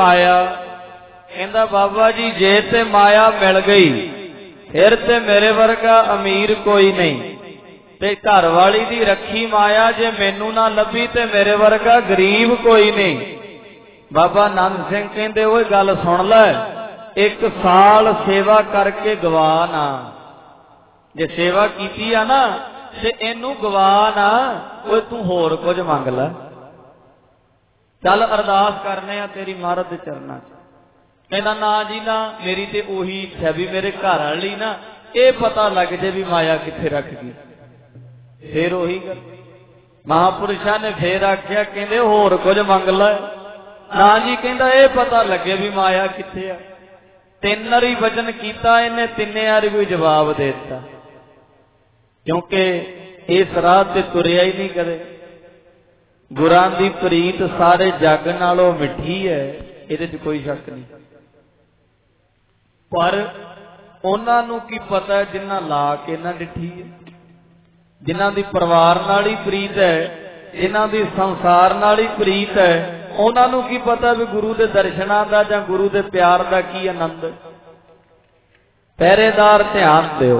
माया। कहंदा बाबा जी जे ते माया मिल गई फिर ते मेरे वर्गा अमीर कोई नहीं, ते घर वाली दी रखी माया जे मैनू ना लभी ते मेरे वर्गा गरीब कोई नहीं। बाबा नंद सिंह कहंदे ओए गल सुन लै, एक साल सेवा करके गवा ना, जे सेवा कीती आ ना ते इनू गवा ना, ओए तू होर कुछ मंग लै। चल अरदास करने आ तेरी महाराज दे चरनां च। कहना ना जी ना, मेरी ते ओही इच्छा भी मेरे घर वाली ना ये पता लग जाए भी माया किथे रख गई। फिर ओही गल महापुरुषां ने फिर आख्या, कहंदे होर कुछ मंग लै। ना जी, कहंदा ये पता लगे भी माया किथे आ। तीन वारी वचन कीता इन्हें, तिन्ने वारी कोई जवाब दे दिता, क्योंकि इस राह ते तुरिया ही नहीं कदे। गुरां दी प्रीत सारे जग नालों मिठी है, इहदे च कोई शक नहीं, पर उन्हां नूं की पता जिन्हां ला के ना डिठी है, जिन्हां दी परिवार नाल ही प्रीत है, जिन्हां दी संसार नाल ही प्रीत है, उन्हां नूं की पता भी गुरु दे दर्शनां दा जां गुरु दे प्यार दा की आनंद। पहरेदार ध्यान दिओ,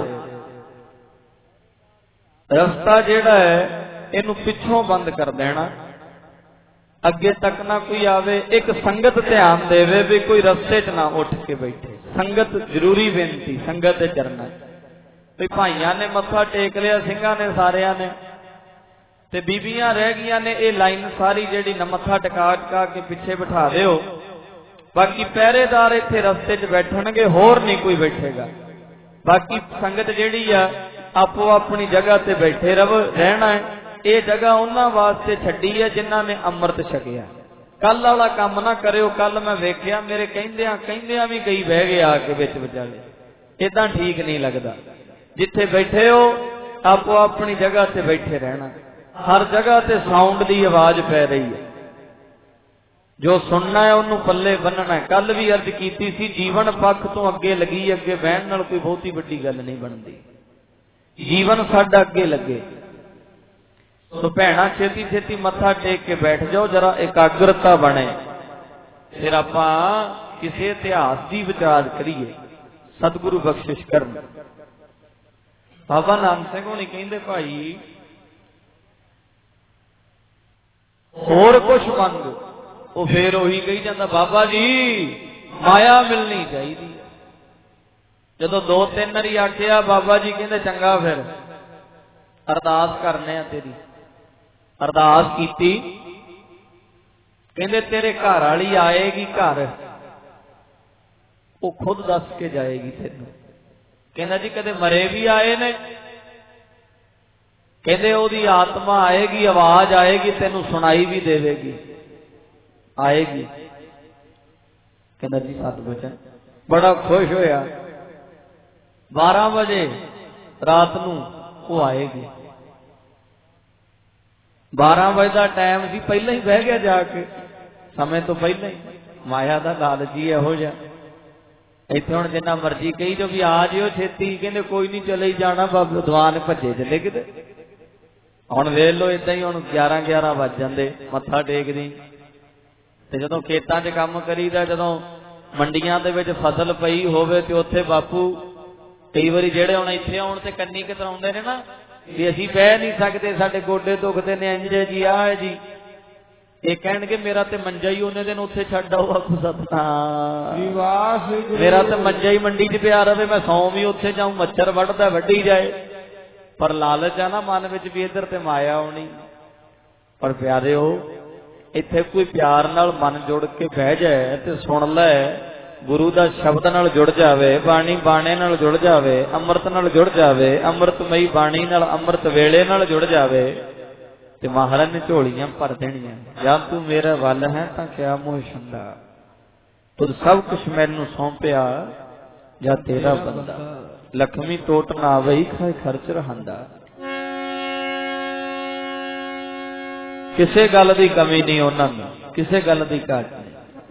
रस्ता जिहड़ा है इनू पिछों बंद कर देना, अगे तक ना कोई आवे। एक संगत ध्यान देवे भी कोई रस्ते च ना उठ के बैठे। संगत जरूरी बेनती, संगत दे चरनां भी भाइयां ने मत्था टेक लिया, सिंघां ने सारियां ने, ते बीबियां रह गईयां ने, ये लाइन सारी जिहड़ी न मत्था टिका टिका के पिछे बिठा दिओ। बाकी पहरेदार इत्थे रस्ते च बैठणगे, होर नहीं कोई बैठेगा। बाकी संगत जिहड़ी आ आपो अपनी जगह ते बैठे रहना है। ये जगह उन्हां वास्ते छड्डी है जिन्हां ने अमृत छकिया। कल वाला काम ना करियो। कल मैं वेख्या मेरे कहंदियां भी कई बह गए आके विच विचाले, इदां ठीक नहीं लगता। जिथे बैठे हो आपो अपनी जगह ते बैठे रहना। हर जगह ते साउंड की आवाज पै रही है, जो सुनना है उन्होंने पल्ले बन्नना है। कल भी अर्ज की सी, जीवन पक्ष तो अगे लगी, अगे बहन नाल कोई बहुती वड्डी गल नहीं बनती। जीवन साडा अगे लगे तो भैणा छेती छेती मत्था टेक के बैठ जाओ, जरा एकाग्रता बने, फिर आपां किसी इतिहास की विचार करिए, सतगुरु बख्शिश करन। बाबा नानक सिंह होनी कहंदे भाई होर कुछ मंग, वो फिर उही कही जाता बाबा जी माया मिलनी चाहिए। जदों दो तीन वारी आखिया बाबा जी कहंदे चंगा फिर अरदास करने आ तेरी। अरदास कीती, कहंदे तेरे घर वाली आएगी घर, वो खुद दस के जाएगी तेनू। कहंदा जी कदे मरे भी आए ने, कहंदे ओदी आत्मा आएगी, आवाज आएगी, तेनू सुनाई भी देवेगी, आएगी। कहंदा जी सत बचन। बड़ा खुश होया। 12 बजे रात नू वो आएगी। 12 बजे का टाइम सी, पहले ही बह गया जाके, समय तो पहले ही। माया का लालची इहो जिहा। इत्थे हुण जिन्ना मर्जी कही जो भी आ जिओ छेती, कहंदे कोई नहीं चले ही जाना, बाबा दवान भजे चले किते। हुण वेख लो इदां ही, हुण 11-11 वज जांदे मत्था टेकदी। ते जदों खेतां 'च काम करीदा, जदों मंडियां दे विच फसल पई होवे ते उत्थे बापू कई बारी जेड़े हुण इत्थे आउण ते कन्नी कतराउंदे ने ना भी असीं बह नहीं सकते, साडे गोडे दुखदे ने, इंज जी आ है जी। ये कहणगे मेरा ते मंजा ही उन्ने दिन उत्थे छड्ड आओ। आखो सतनाम, मेरा ते मंजा ही मंडी 'च पिया रहे, मैं सौ भी उत्थे जाऊं, मच्छर वढ़दा वड्डी जाए। पर लालच आ ना मन विच भी इधर ते माया आउणी। पर प्यारे हो, इत्थे कोई प्यार नाल मन जुड़ के बह जाए ते सुन लै, गुरु दा शब्द नाल जुड़ जावे, बाणी बाणे नाल जुड़ जावे, अमृत नाल जुड़ जावे, अमृतमई बाणी नाल अमृत वेले नाल जुड़ जावे, ते महाराज ने झोलियां भर देनियां। या तू मेरा वल है तां क्या मोह छंदा, तुद सब कुछ मैनू सौंपिया जा तेरा बंदा। लक्ष्मी टोट ना आवे खाए खर्च रहांदा। किसे गल दी कमी नहीं उन्हां नूं, किसे गल दी घाट नहीं।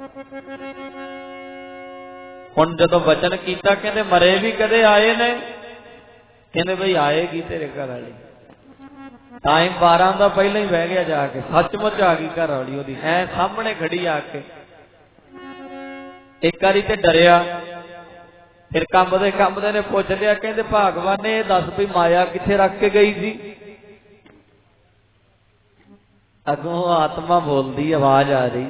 हुण जदों वचन कीता, कहंदे मरे भी कदे आए ने, कहंदे बई आएगी तेरे घर वाली। टाइम 12 का पहले ही बह गया जाके, सचमुच आ गई घर वाली ओदी, ऐ सामने खड़ी आके। एक बारी ते डरिया, फिर कंबदे ने पुछ लिया, कहते भागवान ने दस भी माया किथे रख के गई सी। अगों आत्मा बोलती, आवाज आ रही,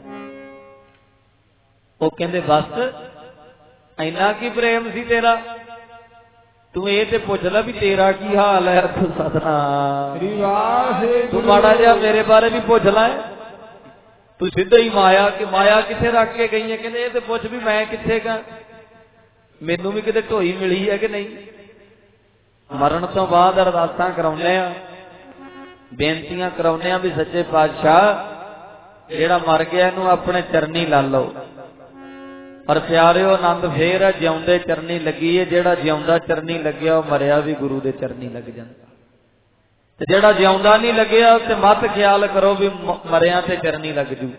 वो कहते बस इन्ना की प्रेम सी तेरा, तू ये ते पुछ ला भी तेरा की हाल है। तू सतनाम, तू माड़ा जिहा मेरे बारे भी पुछ ला, तू सीधा ही माया किथे रख के गई है। कहते ये ते पुछ भी मैं किथे गा, मैनू भी किते ढोई मिली है कि नहीं। मरण तो बाद अरदासां कराउने आ, बेनतियां कराउने आ भी सच्चे पातशाह जेड़ा मर गया इनू अपने चरनी ला लो। पर प्यारिओ आनंद फेर है, जिउंदे चरनी लगी है। जेड़ा जिउंदा चरनी लग्या वो मरिया भी गुरु दे चरनी लग जांदा, ते जेड़ा जिउंदा नहीं लग्या ते मत ख्याल करो भी मरिया ते चरनी लग जू,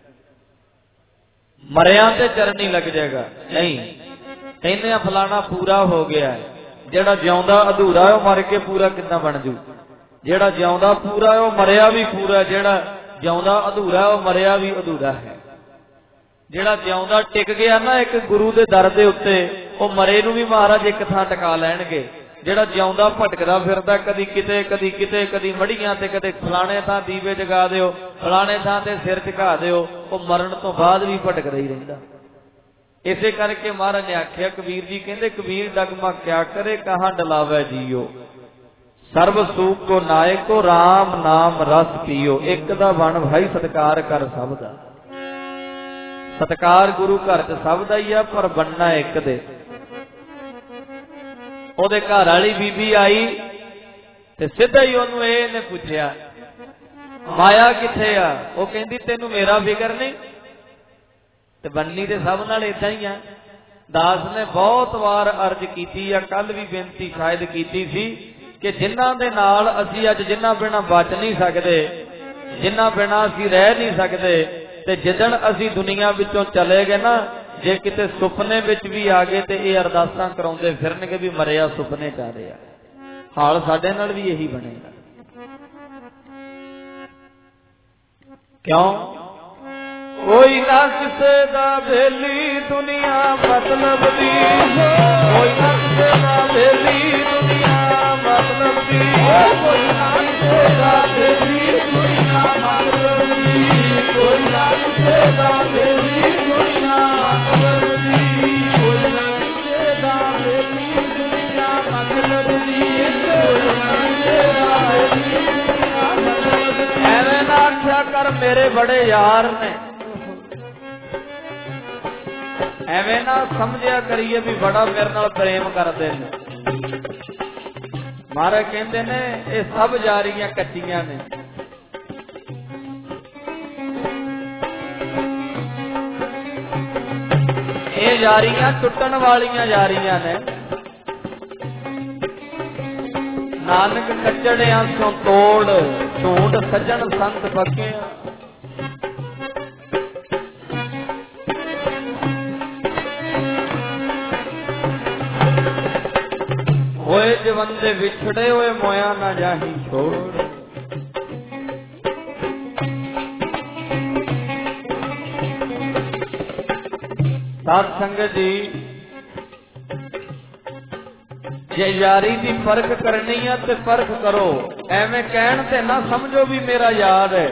मरिया ते चरनी लग जाएगा। नहीं, कहने फलाना पूरा हो गया है, जेड़ा जिउंदा अधूरा है मर के पूरा कितना बन जू। जेड़ा जिउंदा पूरा है वो मरिया भी पूरा, जेड़ा जिउंदा अधूरा है वो मरिया भी अधूरा है। जेड़ा जिउंदा टिक गया ना एक गुरु दे दर दे उत्ते, वो मरे नू भी महाराज एक थां टका लैणगे। जेड़ा जिउंदा भटकदा फिरदा कदी किते कदी मड़ियां ते कदे फलाणे थां दीवे जगा दिओ, फलाणे थां ते सिर झुका दिओ, वो मरण तो बाद भी भटकदा ही रहिंदा। इसे करके महाराज ने आख्या, कबीर जी कहते कबीर डगमा क्या करे कहाँ डलावे जियो, सर्व सूख को नायको राम नाम रस पियो। एक दा बन भाई सत्कार कर सब दा, सत्कार गुरु घर च सब दा ही है, पर बनना एक दे। ओदे घर वाली बीबी आई ते सीधा ही ओनू इहने पुछया माया किथे आ। वो कहंदी तेनू मेरा फिकर नहीं, ते बननी ते सब नाल इदां ही आ। दास ने बहुत बार अर्ज कीती है, कल भी बेनती शायद कीती सी कि जिन्हां दे नाल असीं अज जिन्हां बिना बच नहीं सकदे, जिन्हां बिना असीं रह नहीं सकदे, ते जिदण असीं दुनिया विचों चले गए ना, जे किते सुपने विच भी आ गए ते ये अरदासां कराउंदे फिरनगे भी मरिया सुपने च आ रहा। हाल साडे नाल भी यही बनेगा। क्यों? कोई ना किसे दा बेली दुनिया मतलब दी, कोई ना किसे दा बेली दुनिया मतलब दी, कोई ना किसे दा बेली दुनिया मतलब दी, कोई ना किसे दा बेली दुनिया मतलब दी, कोई ना किसे दा बेली दुनिया मतलब दी, कोई ना किसे दा बेली दुनिया मतलब दी। ऐवें ना आख्या कर मेरे बड़े यार ने, एवें ना समझिया करिए भी बड़ा मेरे नाल प्रेम करते हैं। महाराज कहते ने ये सब यारियां कच्चियां ने, ये यारियां टुटन वालियां यारियां ने। नानक कच्चड़ियां सो तोड़ ढूंढ सज्जन संत पक्के। होए जवंदे विछड़े हुए मोया ना जाही छोड़। साध संगत जी, जे यारी दी परख करनी है तो परख करो, एवें कहण ते ना समझो भी मेरा यार है।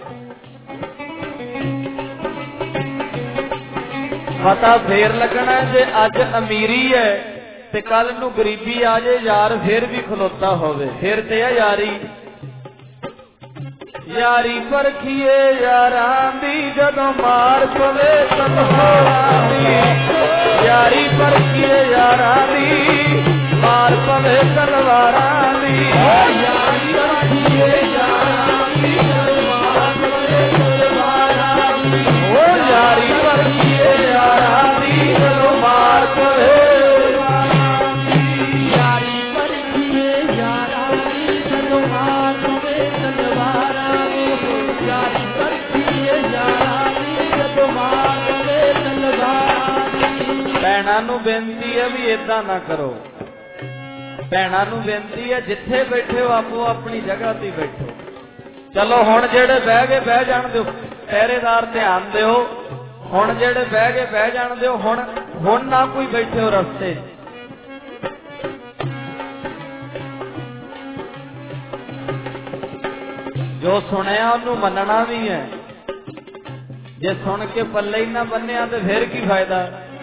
पता फेर लगना है जे अज अमीरी है ते कल नू गरीबी आ जाए, यार फिर भी खलोता होवे, फिर ते है यारी। यारी परखिए यारां दी जदों मार पवे तलवारां दी, यारी परखिए यारां दी मार पवे तलवारां दी, यारी परखिए यारां दी मार पवे तलवारां दी, ओ यारी परखिए यारां दी जदों मार पवे। भैणां नूं बेनती है भी इदां ना करो, भैणां नूं बेनती है जिथे बैठे हो आपो अपनी जगह ते बैठो। चलो हुण जेड़े बह गए बह जाण दिओ, पहरेदार ध्यान दिओ। हुण जेड़े बह गए बह जाण दिओ, हुण ना कोई बैठे हो रस्ते। जो सुनिया उन्होंने मनना भी है, जे सुन के पल्ले ही ना बन्निया तो फिर की फायदा।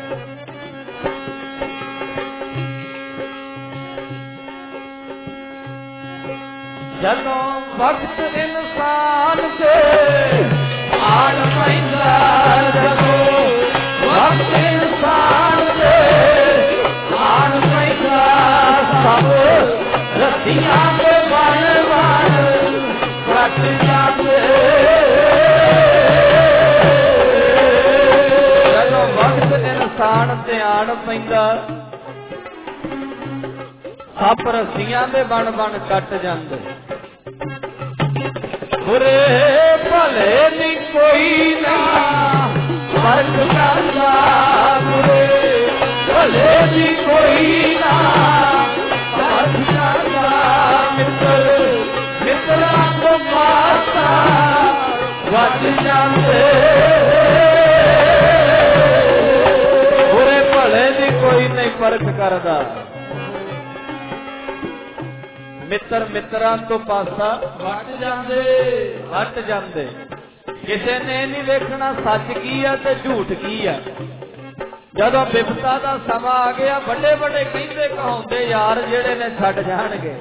जदों वक्त इंसान के आन पैंदा, जदों वक्त इंसान के आन पैंदा, सब रस्सियां के बन बन कट जाते। जदों वक्त इंसान ते आन पैंदा, सब रस्सियां दे बन बन कट जाते। बुरे भले दी कोई ना फर्क करदा, बुरे भले दी कोई ना फर्क करदा। मित्र मित्रा को पासा वज जाते। बुरे भले दी कोई नहीं फर्क करदा, मित्र मित्रां तो पासा वट जांदे। किसी ने नहीं देखना सच की है ते झूठ की है। जदों विपता दा समा आ गया, बड़े बड़े कहंदे कहाउंदे यार जेड़े ने छड्ड जाणगे।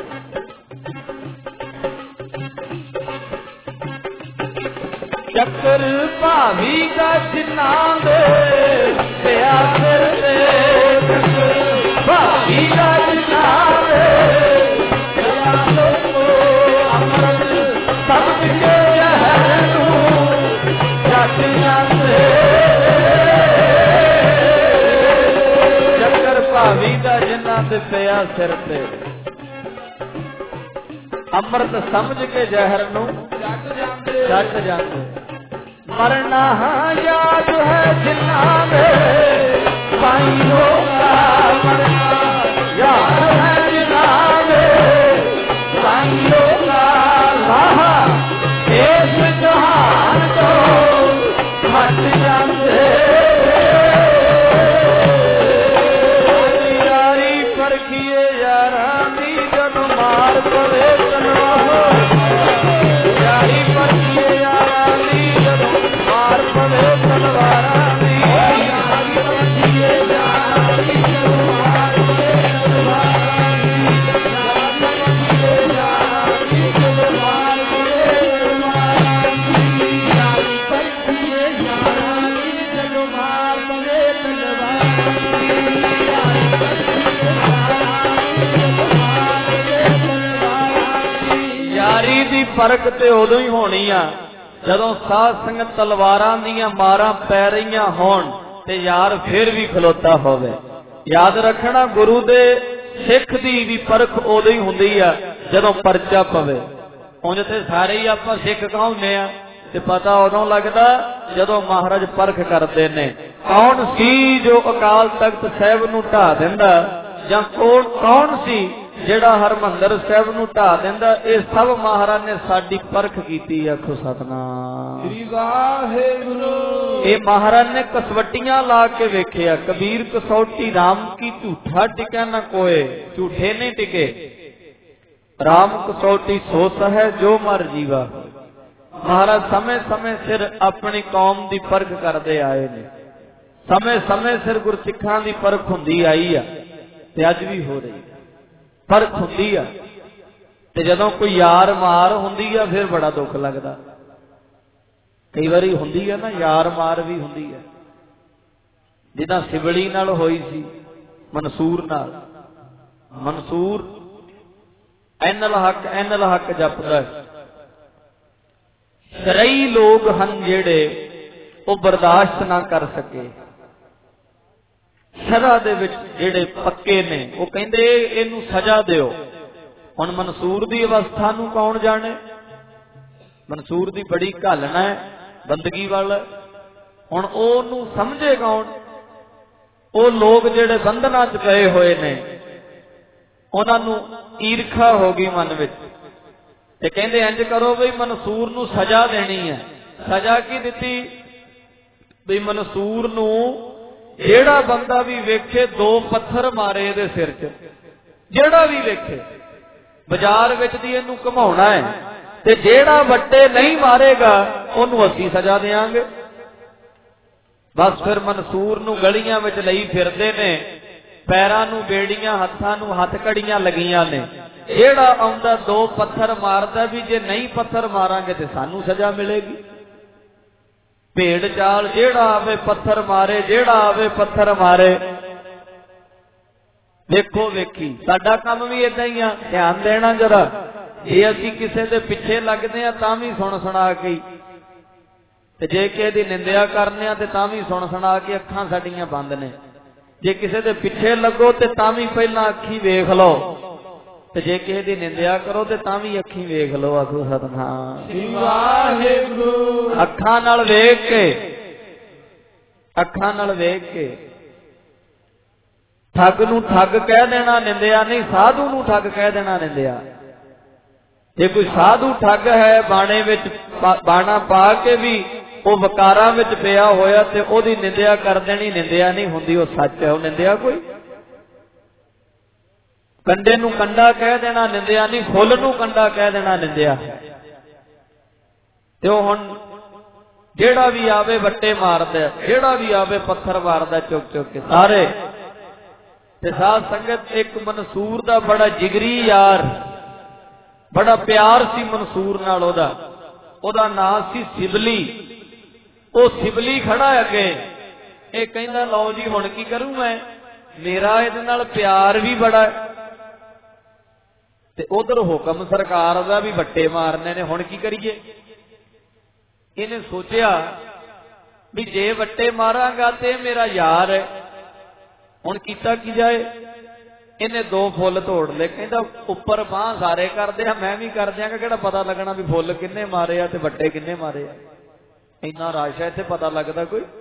चक्कर भावी का जिन्नां दे पिया सिर ते, चक्कर भावी का जिन्नां दे समझ के जहर नूं जट जाते। चक्कर भावी दा जिन्हां ते पिया सिर ते, अमृत समझ के जहर नूं जट जाते। मरना याद है जिन्हां दे भाइयों का, मरना याद है जिन्हां दे भाइयों का। लाहा इस जहान तो हट जाते। यारी परखिए यारां दी जदों मार पवे तलवार, यारी परखिए यारां दी जदों मार पवे तलवारां दी, यारी परखिए यारां दी जदों मार पवे तलवारां दी, यारी परखिए यारां दी जदों मार पवे तलवारां दी, यारी परखिए यारां दी जदों मार पवे तलवारां दी, यारी परखिए यारां दी जदों मार पवे तलवारां दी। यारी दी परख ते उदों ही होनी आ जदों साध संगत तलवारां दीयां मारां पै रहीआं होण ते यार फिर भी खलोता होवे। याद रखना गुरु दे सिख दी भी परख उदों ही हुंदी आ जदों परचा पवे। उंज ते सारे ही आपां सिख कहाउने आ ते पता उदों लगदा जदों महाराज परख करदे ने। कौन सी जो अकाल तख्त साहिब नूं ढा दिंदा, जां कौन सी जेड़ा हरमंदर साहिब नूं ढा दिंदा। ये सब महाराज ने साडी परख कीती। आखो सतनाम श्री वाहिगुरू। ये महाराज ने कसवटियां ला के वेखिया। कबीर कसौटी राम की झूठा टिका न कोय, झूठे नहीं टिके। राम कसौटी सो है जो मर जीवा। महाराज समय समय सिर अपनी कौम की परख करते आए ने। समय समय सिर गुरसिखां की परख हुंदी आई आ ते अज भी हो रही परख हुंदी आ। ते जदों कोई यार मार हुंदी आ फिर बड़ा दुख लगदा। कई बारी हुंदी आ ना यार मार भी हुंदी आ, जिदा सिबड़ी नाल होई सी मनसूर नाल। मनसूर एनल हक जपदा। कई लोग हन जेड़े वो बर्दाश्त ना कर सके। शरा दे विच जेड़े पक्के ने वो कहंदे इनू सजा दिओ। हुण मनसूर दी अवस्था नू कौन जाने। मनसूर दी बड़ी घालना है बंदगी वाल। हुण ओनू समझे कौन। वो लोग जेड़े बंधना च पए होए ने उन्हां नू ईरखा हो गई मन विच ते कहंदे इंज करो बई मनसूर नू सजा देनी है। सजा की दिती भी मनसूर नू जेड़ा बंदा भी वेखे 2 पत्थर मारे इहदे सिर च, जेड़ा भी वेखे बाजार विच दी इहनू घुमाउणा है, ते जेड़ा वट्टे नहीं मारेगा उहनू असीं सजा देंगे। बस फिर मनसूर नू गलियां विच लई फिरदे ने, पैरां नू बेड़ियां, हत्थां नू हथकड़ियां लगियां ने। जेड़ा आउंदा 2 पत्थर मारदा भी जे नहीं पत्थर मारांगे ते सानू सजा मिलेगी। भेड़ चाल जेड़ा आवे पत्थर मारे, जेड़ा आवे पत्थर मारे। देखो वेखी साडा काम भी इदां ही आ, ध्यान देना जरा। जे असीं किसे दे पिछे लगदे आ तां भी सुण सुणा के, ते जे किसे दी निंदिया करने आ ते तां भी सुण सुणा के अखां साडीआं बंद ने। जे किसे दे पिछे लगो ते तां भी पहलां अखी वेख लो, ते जे किसे दी निंदिया करो ते तां भी अखी वेख लो। आखो सतनाम वाहिगुरू। अखां नाल वेख के, अखां नाल वेख के ठग नूं ठग कह देना निंदिया नहीं, साधु नूं ठग कह देना निंदिया। जे कोई साधु ठग है बाणे विच बाणा पा के भी वो वकारां विच पिया होया ते ओदी निंदिया कर देनी निंदिया नहीं हुंदी, वो सच है, वो निंदिया कोई। कंडे नूं कंडा कह देना निंदिया नहीं, फुल नूं कंडा कह देना निंदिया है। ते हुण जेड़ा भी आवे वट्टे मारदा, जेड़ा भी आवे पत्थर मारदा चुक चुक के सारे। ते साध संगत एक मनसूर दा बड़ा जिगरी यार, बड़ा प्यार सी मनसूर नाल। ओदा नाम सी सिबली। ओ सिबली खड़ा अगे, ये कहंदा लो जी हुण की करूं मैं, मेरा इहदे नाल प्यार भी बड़ा है ते उधर हुक्म सरकार दा भी वट्टे मारने ने, हुण की करिए। इहने सोचिया भी जे वट्टे मारांगा ते मेरा यार है, हुण कीता की जाए। इन्हें 2 फुल तोड़ ले, कहंदा उपर बांह सारे करदे आ, मैं भी कर दियांगा, किहड़ा पता लगना भी फुल किन्ने मारे आ ते वट्टे किन्ने मारे आ। इन्ना रश है इत्थे, पता लगदा कोई।